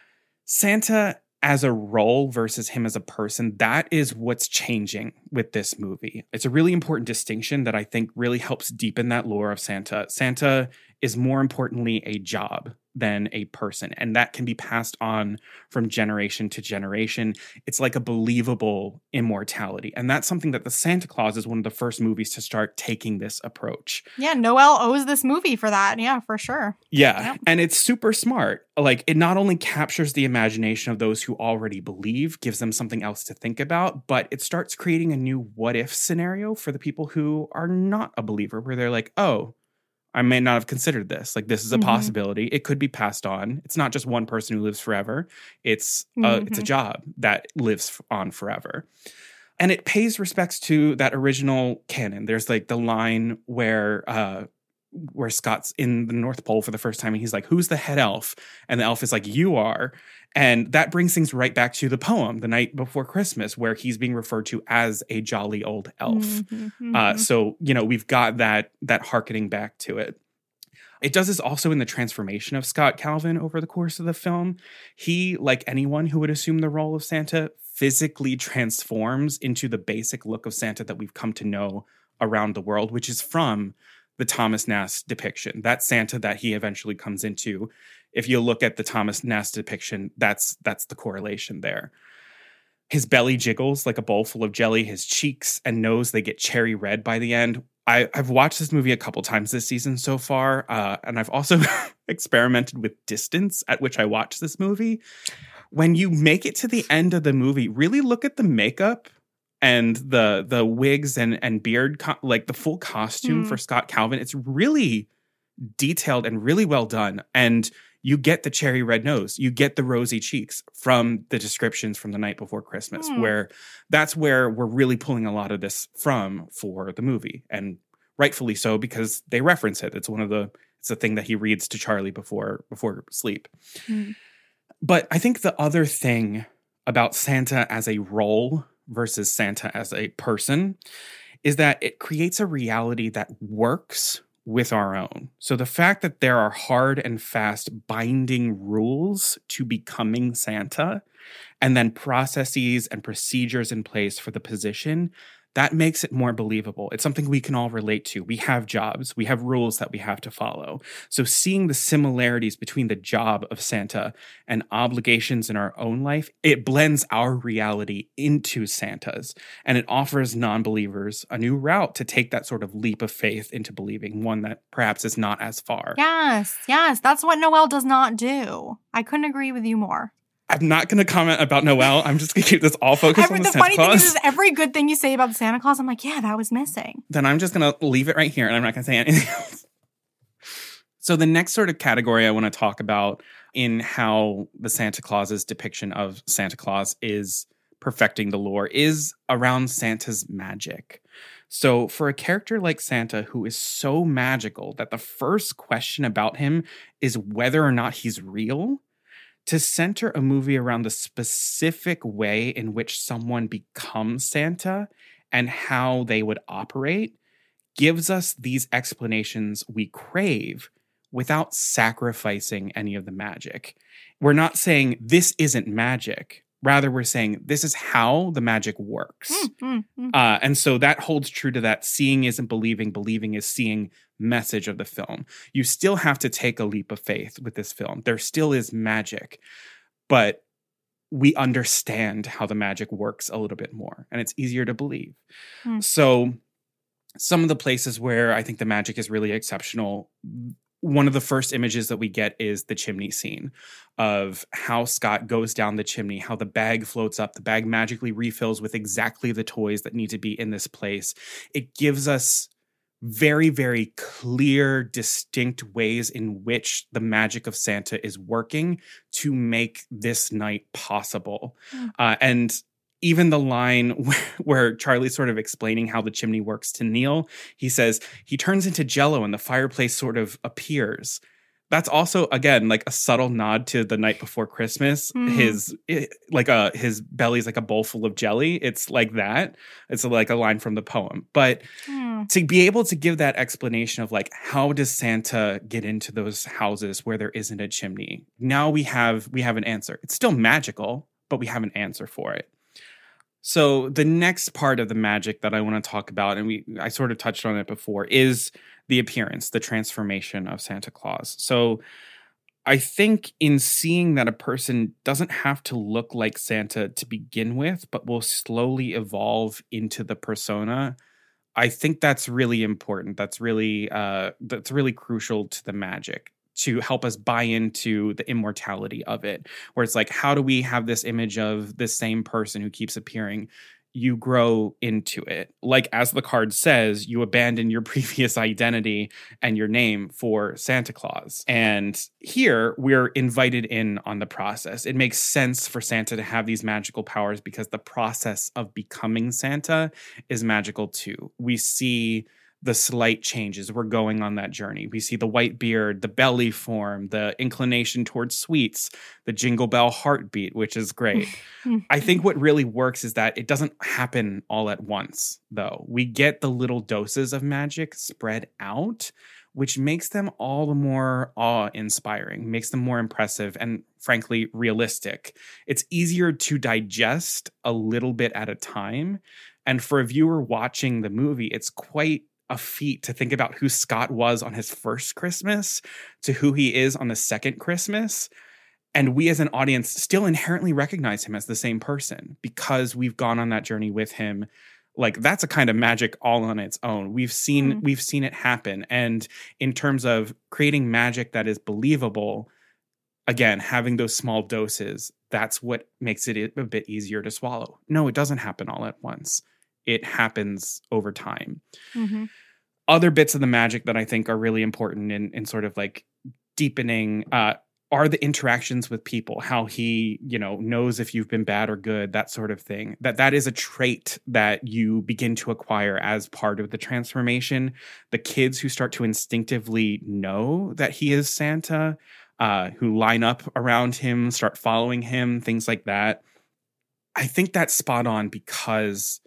Santa as a role versus him as a person, that is what's changing with this movie. It's a really important distinction that I think really helps deepen that lore of Santa. Santa is more importantly a job than a person, and that can be passed on from generation to generation. It's like a believable immortality, and that's something that the Santa Claus is one of the first movies to start taking this approach. Yeah, Noel owes this movie for that. Yeah, for sure. Yeah, Yep. And it's super smart. Like, it not only captures the imagination of those who already believe, gives them something else to think about, but it starts creating a new what-if scenario for the people who are not a believer, where they're like, oh, I may not have considered this. Like, this is a Mhm. possibility. It could be passed on. It's not just one person who lives forever. It's a, Mhm. it's a job that lives on forever. And it pays respects to that original canon. There's like the line where uh, where Scott's in the North Pole for the first time, and he's like, who's the head elf? And the elf is like, you are. And that brings things right back to the poem, The Night Before Christmas, where he's being referred to as a jolly old elf. Mhm, Uh, mhm. so, you know, we've got that that hearkening back to it. It does this also in the transformation of Scott Calvin over the course of the film. He, like anyone who would assume the role of Santa, physically transforms into the basic look of Santa that we've come to know around the world, which is from the Thomas Nast depiction. That Santa that he eventually comes into. If you look at the Thomas Nast depiction, that's that's the correlation there. His belly jiggles like a bowl full of jelly. His cheeks and nose, they get cherry red by the end. I, I've watched this movie a couple times this season so far, uh, and I've also experimented with distance at which I watch this movie. When you make it to the end of the movie, really look at the makeup and the the wigs and and beard, co- like the full costume Mm. for Scott Calvin. It's really detailed and really well done. And you get the cherry red nose, you get the rosy cheeks from the descriptions from The Night Before Christmas, Hmm. where that's where we're really pulling a lot of this from for the movie. And rightfully so, because they reference it. It's one of the, it's the thing that he reads to Charlie before, before sleep. Hmm. But I think the other thing about Santa as a role versus Santa as a person is that it creates a reality that works with our own. So the fact that there are hard and fast binding rules to becoming Santa, and then processes and procedures in place for the position, that makes it more believable. It's something we can all relate to. We have jobs, we have rules that we have to follow. So seeing the similarities between the job of Santa and obligations in our own life, it blends our reality into Santa's, and it offers non-believers a new route to take that sort of leap of faith into believing, one that perhaps is not as far. Yes, yes. That's what Noel does not do. I couldn't agree with you more. I'm not going to comment about Noel. I'm just going to keep this all focused Every, on the the Santa funny Claus. thing is, is every good thing you say about the Santa Claus, I'm like, yeah, that was missing. Then I'm just going to leave it right here, and I'm not going to say anything else. So the next sort of category I want to talk about in how the Santa Claus's depiction of Santa Claus is perfecting the lore is around Santa's magic. So for a character like Santa, who is so magical that the first question about him is whether or not he's real, to center a movie around the specific way in which someone becomes Santa and how they would operate gives us these explanations we crave without sacrificing any of the magic. We're not saying this isn't magic. Rather, we're saying this is how the magic works. Mm, mm, mm. Uh, and so that holds true to that seeing isn't believing, believing is seeing message of the film. You still have to take a leap of faith with this film. There still is magic, but we understand how the magic works a little bit more, and it's easier to believe. Hmm. So some of the places where I think the magic is really exceptional, one of the first images that we get is the chimney scene of how Scott goes down the chimney, how the bag floats up, the bag magically refills with exactly the toys that need to be in this place. It gives us very, very clear, distinct ways in which the magic of Santa is working to make this night possible. Mm. Uh, and even the line where, where Charlie's sort of explaining how the chimney works to Neil, he says, he turns into jello and the fireplace sort of appears. That's also, again, like a subtle nod to the night before Christmas. Mm. His it, like a his belly's like a bowl full of jelly. It's like that. It's like a line from the poem. But mm. to be able to give that explanation of like, how does Santa get into those houses where there isn't a chimney? Now we have we have an answer. It's still magical, but we have an answer for it. So the next part of the magic that I want to talk about, and we I sort of touched on it before, is the appearance, the transformation of Santa Claus. So I think in seeing that a person doesn't have to look like Santa to begin with, but will slowly evolve into the persona, I think that's really important. That's really uh, that's really crucial to the magic, to help us buy into the immortality of it, where it's like, how do we have this image of this same person who keeps appearing? You grow into it. Like, as the card says, you abandon your previous identity and your name for Santa Claus. And here we're invited in on the process. It makes sense for Santa to have these magical powers because the process of becoming Santa is magical too. We see the slight changes. We're going on that journey. We see the white beard, the belly form, the inclination towards sweets, the Jingle Bell heartbeat, which is great. I think what really works is that it doesn't happen all at once, though. We get the little doses of magic spread out, which makes them all the more awe-inspiring, makes them more impressive, and frankly, realistic. It's easier to digest a little bit at a time. And for a viewer watching the movie, it's quite a feat to think about who Scott was on his first Christmas to who he is on the second Christmas. And we as an audience still inherently recognize him as the same person because we've gone on that journey with him. Like, that's a kind of magic all on its own. We've seen, mm. we've seen it happen. And in terms of creating magic that is believable, again, having those small doses, that's what makes it a bit easier to swallow. No, it doesn't happen all at once. It happens over time. Mm-hmm. Other bits of the magic that I think are really important in, in sort of like deepening uh, are the interactions with people, how he, you know, knows if you've been bad or good, that sort of thing. That that is a trait that you begin to acquire as part of the transformation. The kids who start to instinctively know that he is Santa, uh, who line up around him, start following him, things like that. I think that's spot on because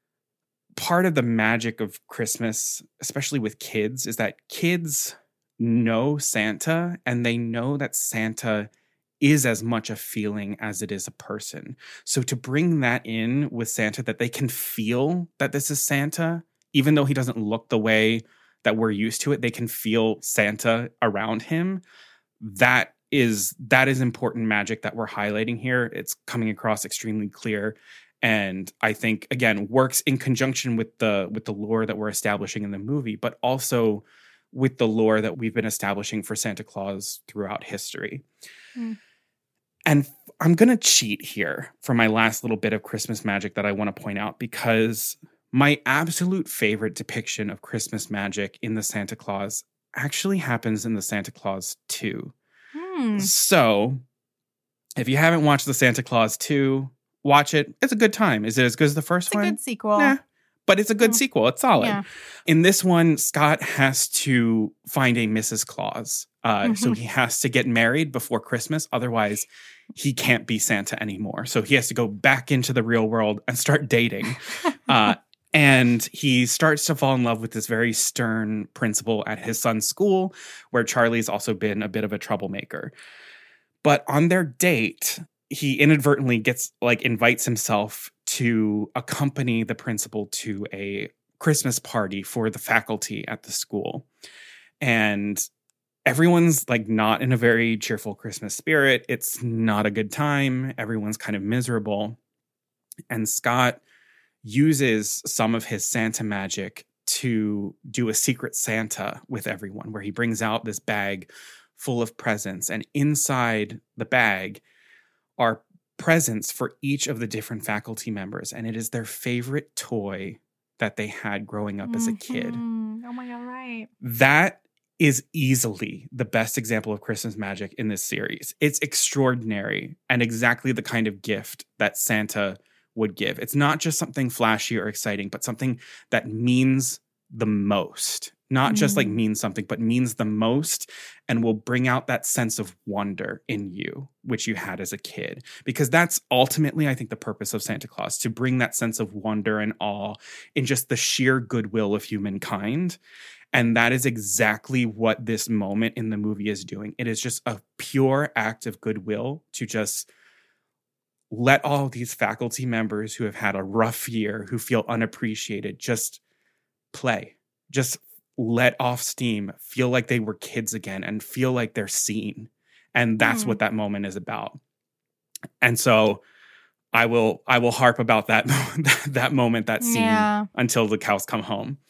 part of the magic of Christmas, especially with kids, is that kids know Santa and they know that Santa is as much a feeling as it is a person. So to bring that in with Santa, that they can feel that this is Santa, even though he doesn't look the way that we're used to it, they can feel Santa around him. That is, that is important magic that we're highlighting here. It's coming across extremely clear. And I think, again, works in conjunction with the with the lore that we're establishing in the movie, but also with the lore that we've been establishing for Santa Claus throughout history. Mm. And I'm going to cheat here for my last little bit of Christmas magic that I want to point out, because my absolute favorite depiction of Christmas magic in the Santa Claus actually happens in the Santa Claus two. Mm. So if you haven't watched the Santa Claus two, watch it. It's a good time. Is it as good as the first it's one? It's a good sequel. Nah, but it's a good mm. sequel. It's solid. Yeah. In this one, Scott has to find a Missus Claus. Uh, mm-hmm. So he has to get married before Christmas. Otherwise, he can't be Santa anymore. So he has to go back into the real world and start dating. uh, and he starts to fall in love with this very stern principal at his son's school, where Charlie's also been a bit of a troublemaker. But on their date, he inadvertently gets like invites himself to accompany the principal to a Christmas party for the faculty at the school. And everyone's like not in a very cheerful Christmas spirit. It's not a good time. Everyone's kind of miserable. And Scott uses some of his Santa magic to do a Secret Santa with everyone, where he brings out this bag full of presents, and inside the bag are presents for each of the different faculty members, and it is their favorite toy that they had growing up mm-hmm. as a kid. Oh my God, right. That is easily the best example of Christmas magic in this series. It's extraordinary and exactly the kind of gift that Santa would give. It's not just something flashy or exciting, but something that means the most. Not mm. just like means something, but means the most, and will bring out that sense of wonder in you, which you had as a kid. Because that's ultimately, I think, the purpose of Santa Claus, to bring that sense of wonder and awe in just the sheer goodwill of humankind. And that is exactly what this moment in the movie is doing. It is just a pure act of goodwill to just let all these faculty members who have had a rough year, who feel unappreciated, just play. Just let off steam, feel like they were kids again, and feel like they're seen. And that's mm. what that moment is about. And so I will I will harp about that that moment, that scene, yeah. until the cows come home.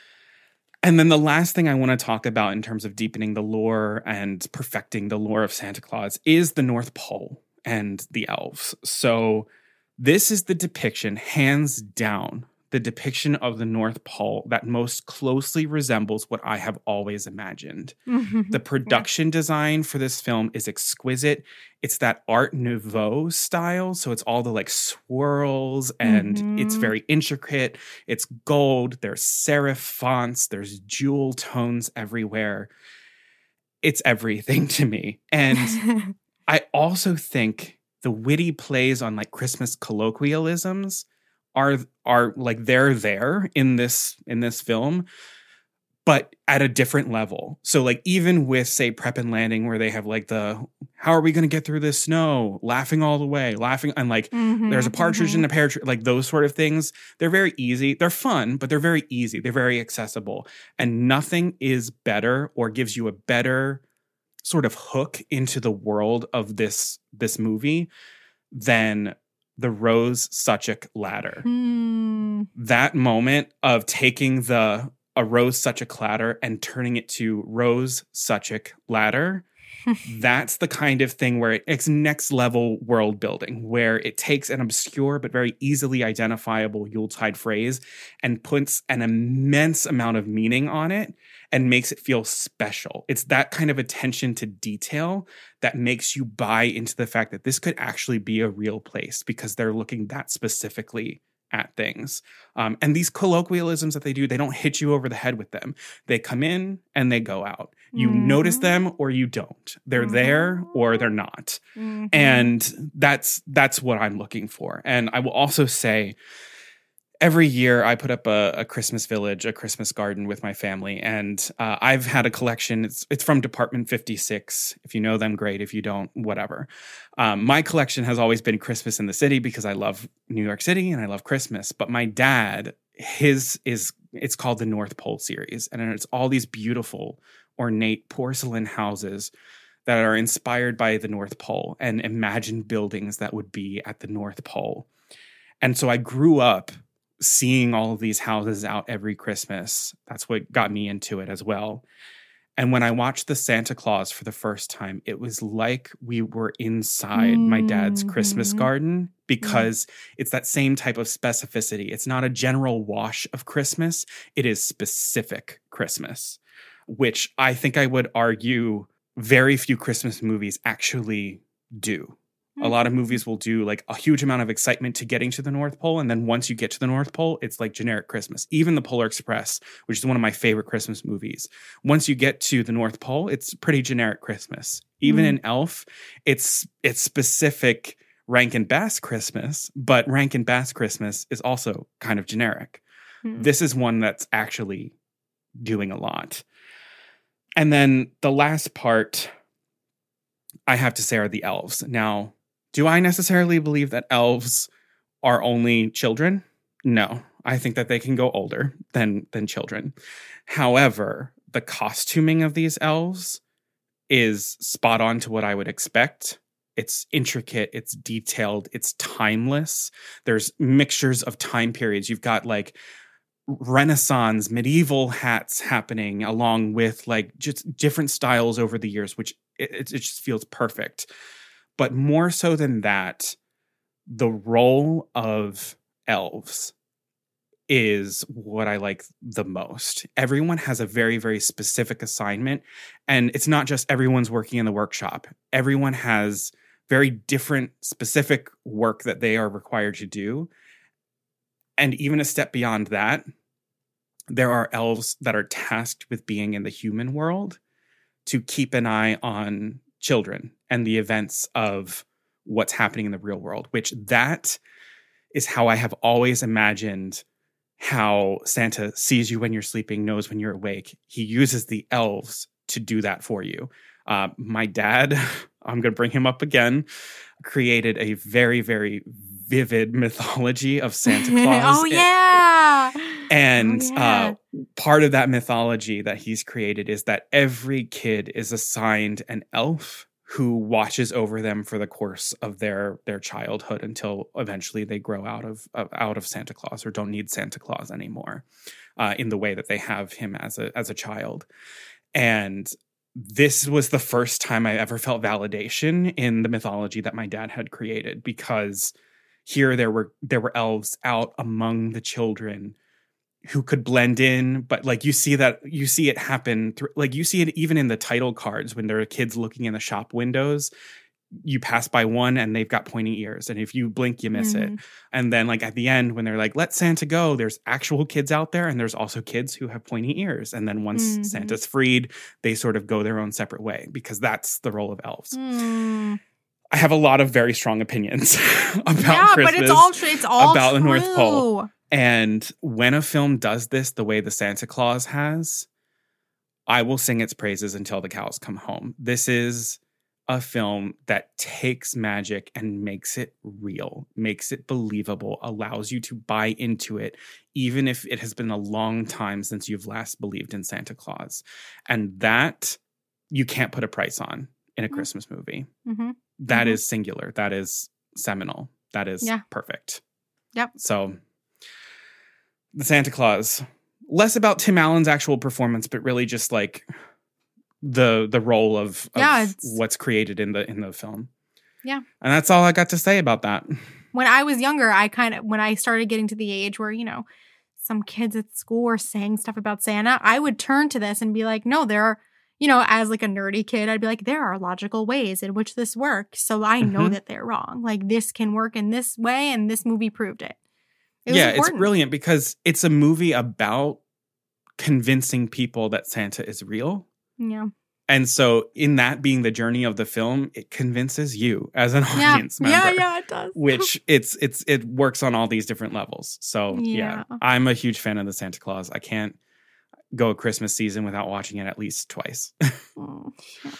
And then the last thing I want to talk about in terms of deepening the lore and perfecting the lore of Santa Claus is the North Pole and the elves. So this is the depiction, hands down, the depiction of the North Pole that most closely resembles what I have always imagined. The production yeah. design for this film is exquisite. It's that Art Nouveau style. So it's all the like swirls, and mm-hmm. it's very intricate. It's gold. There's serif fonts. There's jewel tones everywhere. It's everything to me. And I also think the witty plays on like Christmas colloquialisms are are like they're there in this in this film, but at a different level. So like even with, say, Prep and Landing, where they have like the how are we going to get through this snow, laughing all the way, laughing, and like mm-hmm, there's a partridge mm-hmm. in a pear tree, like those sort of things. They're very easy. They're fun, but they're very easy. They're very accessible, and nothing is better or gives you a better sort of hook into the world of this this movie than the Rose Suchik ladder. Hmm. That moment of taking the a Rose Suchik ladder and turning it to Rose Suchik ladder, that's the kind of thing where it, it's next level world building, where it takes an obscure but very easily identifiable Yuletide phrase and puts an immense amount of meaning on it and makes it feel special. It's that kind of attention to detail that makes you buy into the fact that this could actually be a real place, because they're looking that specifically at things. Um, and these colloquialisms that they do, they don't hit you over the head with them. They come in and they go out. You mm-hmm. notice them or you don't. They're mm-hmm. there or they're not. Mm-hmm. And that's that's what I'm looking for. And I will also say, every year I put up a, a Christmas village, a Christmas garden with my family. And uh, I've had a collection. It's it's from Department fifty-six. If you know them, great. If you don't, whatever. Um, my collection has always been Christmas in the City, because I love New York City and I love Christmas. But my dad, his is, it's called the North Pole series. And it's all these beautiful, ornate porcelain houses that are inspired by the North Pole and imagined buildings that would be at the North Pole. And so I grew up seeing all of these houses out every Christmas. That's what got me into it as well. And when I watched the Santa Claus for the first time, it was like we were inside mm-hmm. my dad's Christmas garden, because mm-hmm. it's that same type of specificity. It's not a general wash of Christmas. It is specific Christmas, which I think I would argue very few Christmas movies actually do. A lot of movies will do like a huge amount of excitement to getting to the North Pole. And then once you get to the North Pole, it's like generic Christmas. Even the Polar Express, which is one of my favorite Christmas movies. Once you get to the North Pole, it's pretty generic Christmas. Even mm. in Elf, it's it's specific Rankin Bass Christmas, but Rankin Bass Christmas is also kind of generic. Mm. This is one that's actually doing a lot. And then the last part I have to say are the elves. Now, do I necessarily believe that elves are only children? No, I think that they can go older than than children. However, the costuming of these elves is spot on to what I would expect. It's intricate, it's detailed, it's timeless. There's mixtures of time periods. You've got like Renaissance, medieval hats happening, along with like just different styles over the years, which it, it just feels perfect. But more so than that, the role of elves is what I like the most. Everyone has a very, very specific assignment, and it's not just everyone's working in the workshop. Everyone has very different specific work that they are required to do. And even a step beyond that, there are elves that are tasked with being in the human world to keep an eye on children and the events of what's happening in the real world, which that is how I have always imagined how Santa sees you when you're sleeping, knows when you're awake. He uses the elves to do that for you. Uh, my dad, I'm going to bring him up again, created a very, very vivid mythology of Santa Claus. Oh, yeah. And oh, yeah. Uh, part of that mythology that he's created is that every kid is assigned an elf who watches over them for the course of their their childhood until eventually they grow out of, of out of Santa Claus or don't need Santa Claus anymore, uh, in the way that they have him as a as a child. And this was the first time I ever felt validation in the mythology that my dad had created, because here there were there were elves out among the children who could blend in, but like you see that you see it happen through, like you see it even in the title cards when there are kids looking in the shop windows. You pass by one and they've got pointy ears, and if you blink, you miss mm. it. And then like at the end when they're like, "Let Santa go," there's actual kids out there, and there's also kids who have pointy ears. And then once mm-hmm. Santa's freed, they sort of go their own separate way, because that's the role of elves. Mm. I have a lot of very strong opinions about yeah, Christmas, but it's all true. It's all about true. the North Pole. And when a film does this the way the Santa Claus has, I will sing its praises until the cows come home. This is a film that takes magic and makes it real, makes it believable, allows you to buy into it, even if it has been a long time since you've last believed in Santa Claus. And that you can't put a price on in a mm-hmm. Christmas movie. Mm-hmm. That mm-hmm. is singular. That is seminal. That is yeah. perfect. Yep. So the Santa Claus, less about Tim Allen's actual performance, but really just like the the role of, of yeah, what's created in the in the film. Yeah. And that's all I got to say about that. When I was younger, I kind of when I started getting to the age where, you know, some kids at school were saying stuff about Santa, I would turn to this and be like, no, there are, you know, as like a nerdy kid, I'd be like, there are logical ways in which this works. So I know mm-hmm. that they're wrong. Like this can work in this way, and this movie proved it. It yeah, important. It's brilliant because it's a movie about convincing people that Santa is real. Yeah. And so in that being the journey of the film, it convinces you as an yeah. audience member. Yeah, yeah, it does. Which it's it's it works on all these different levels. So yeah. yeah, I'm a huge fan of the Santa Claus. I can't go a Christmas season without watching it at least twice. oh, yeah.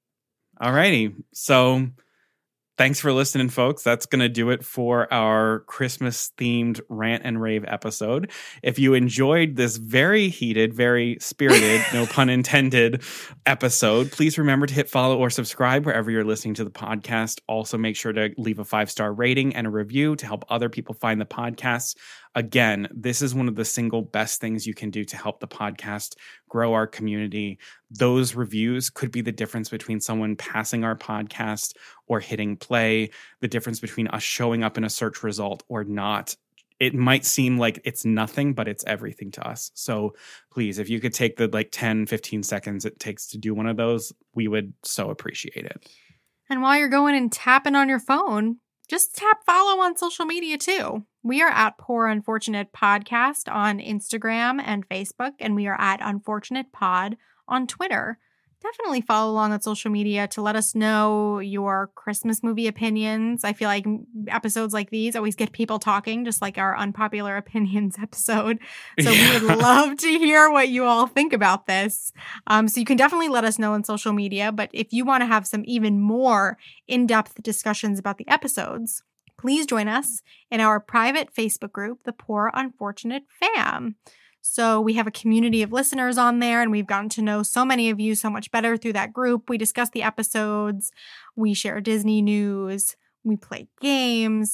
All righty. So thanks for listening, folks. That's going to do it for our Christmas-themed rant and rave episode. If you enjoyed this very heated, very spirited, no pun intended, episode, please remember to hit follow or subscribe wherever you're listening to the podcast. Also, make sure to leave a five-star rating and a review to help other people find the podcast. Again, this is one of the single best things you can do to help the podcast grow our community. Those reviews could be the difference between someone passing our podcast or hitting play, the difference between us showing up in a search result or not. It might seem like it's nothing, but it's everything to us. So please, if you could take the like ten, fifteen seconds it takes to do one of those, we would so appreciate it. And while you're going and tapping on your phone, just tap follow on social media too. We are at Poor Unfortunate Podcast on Instagram and Facebook, and we are at Unfortunate Pod on Twitter. Definitely follow along on social media to let us know your Christmas movie opinions. I feel like episodes like these always get people talking, just like our unpopular opinions episode. So yeah. we would love to hear what you all think about this. Um, so you can definitely let us know on social media. But if you want to have some even more in-depth discussions about the episodes, please join us in our private Facebook group, the Poor Unfortunate Fam. So we have a community of listeners on there, and we've gotten to know so many of you so much better through that group. We discuss the episodes, we share Disney news, we play games.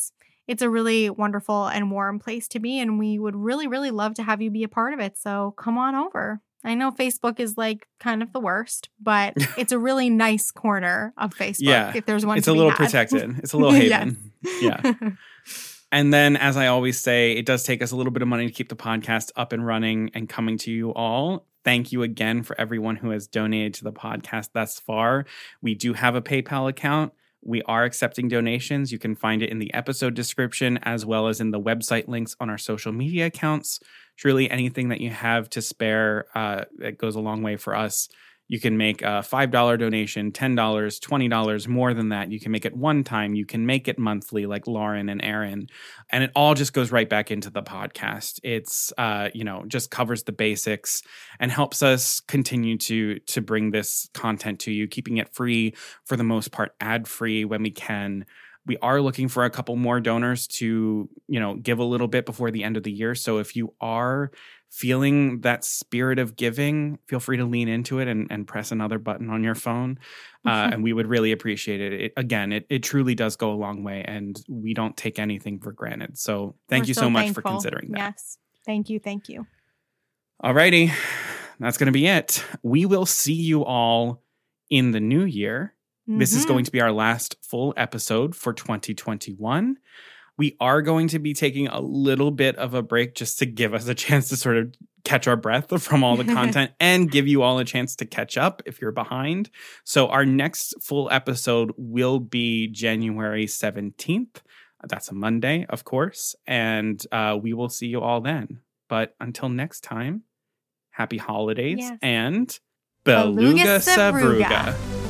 it's a really wonderful and warm place to be. And we would really, really love to have you be a part of it. So come on over. I know Facebook is like kind of the worst, but it's a really nice corner of Facebook. Yeah, if there's one, it's to a be little had. protected. It's a little haven. Yeah. And then, as I always say, it does take us a little bit of money to keep the podcast up and running and coming to you all. Thank you again for everyone who has donated to the podcast thus far. We do have a PayPal account. We are accepting donations. You can find it in the episode description as well as in the website links on our social media accounts. Truly, anything that you have to spare, uh, it goes a long way for us. You can make a five dollars donation, ten dollars, twenty dollars, more than that. You can make it one time. You can make it monthly like Lauren and Aaron. And it all just goes right back into the podcast. It's, uh, you know, just covers the basics and helps us continue to, to bring this content to you, keeping it free, for the most part, ad-free when we can. We are looking for a couple more donors to, you know, give a little bit before the end of the year. So if you are feeling that spirit of giving, feel free to lean into it and, and press another button on your phone. Uh, and we would really appreciate it. it again, it, it truly does go a long way, and we don't take anything for granted. So thank We're you so so much thankful. for considering that. Yes. Thank you. Thank you. All righty. That's going to be it. We will see you all in the new year. Mm-hmm. This is going to be our last full episode for twenty twenty-one. We are going to be taking a little bit of a break just to give us a chance to sort of catch our breath from all the content and give you all a chance to catch up if you're behind. So our next full episode will be January seventeenth. That's a Monday, of course. And uh, we will see you all then. But until next time, happy holidays, yes, and Beluga Savruga.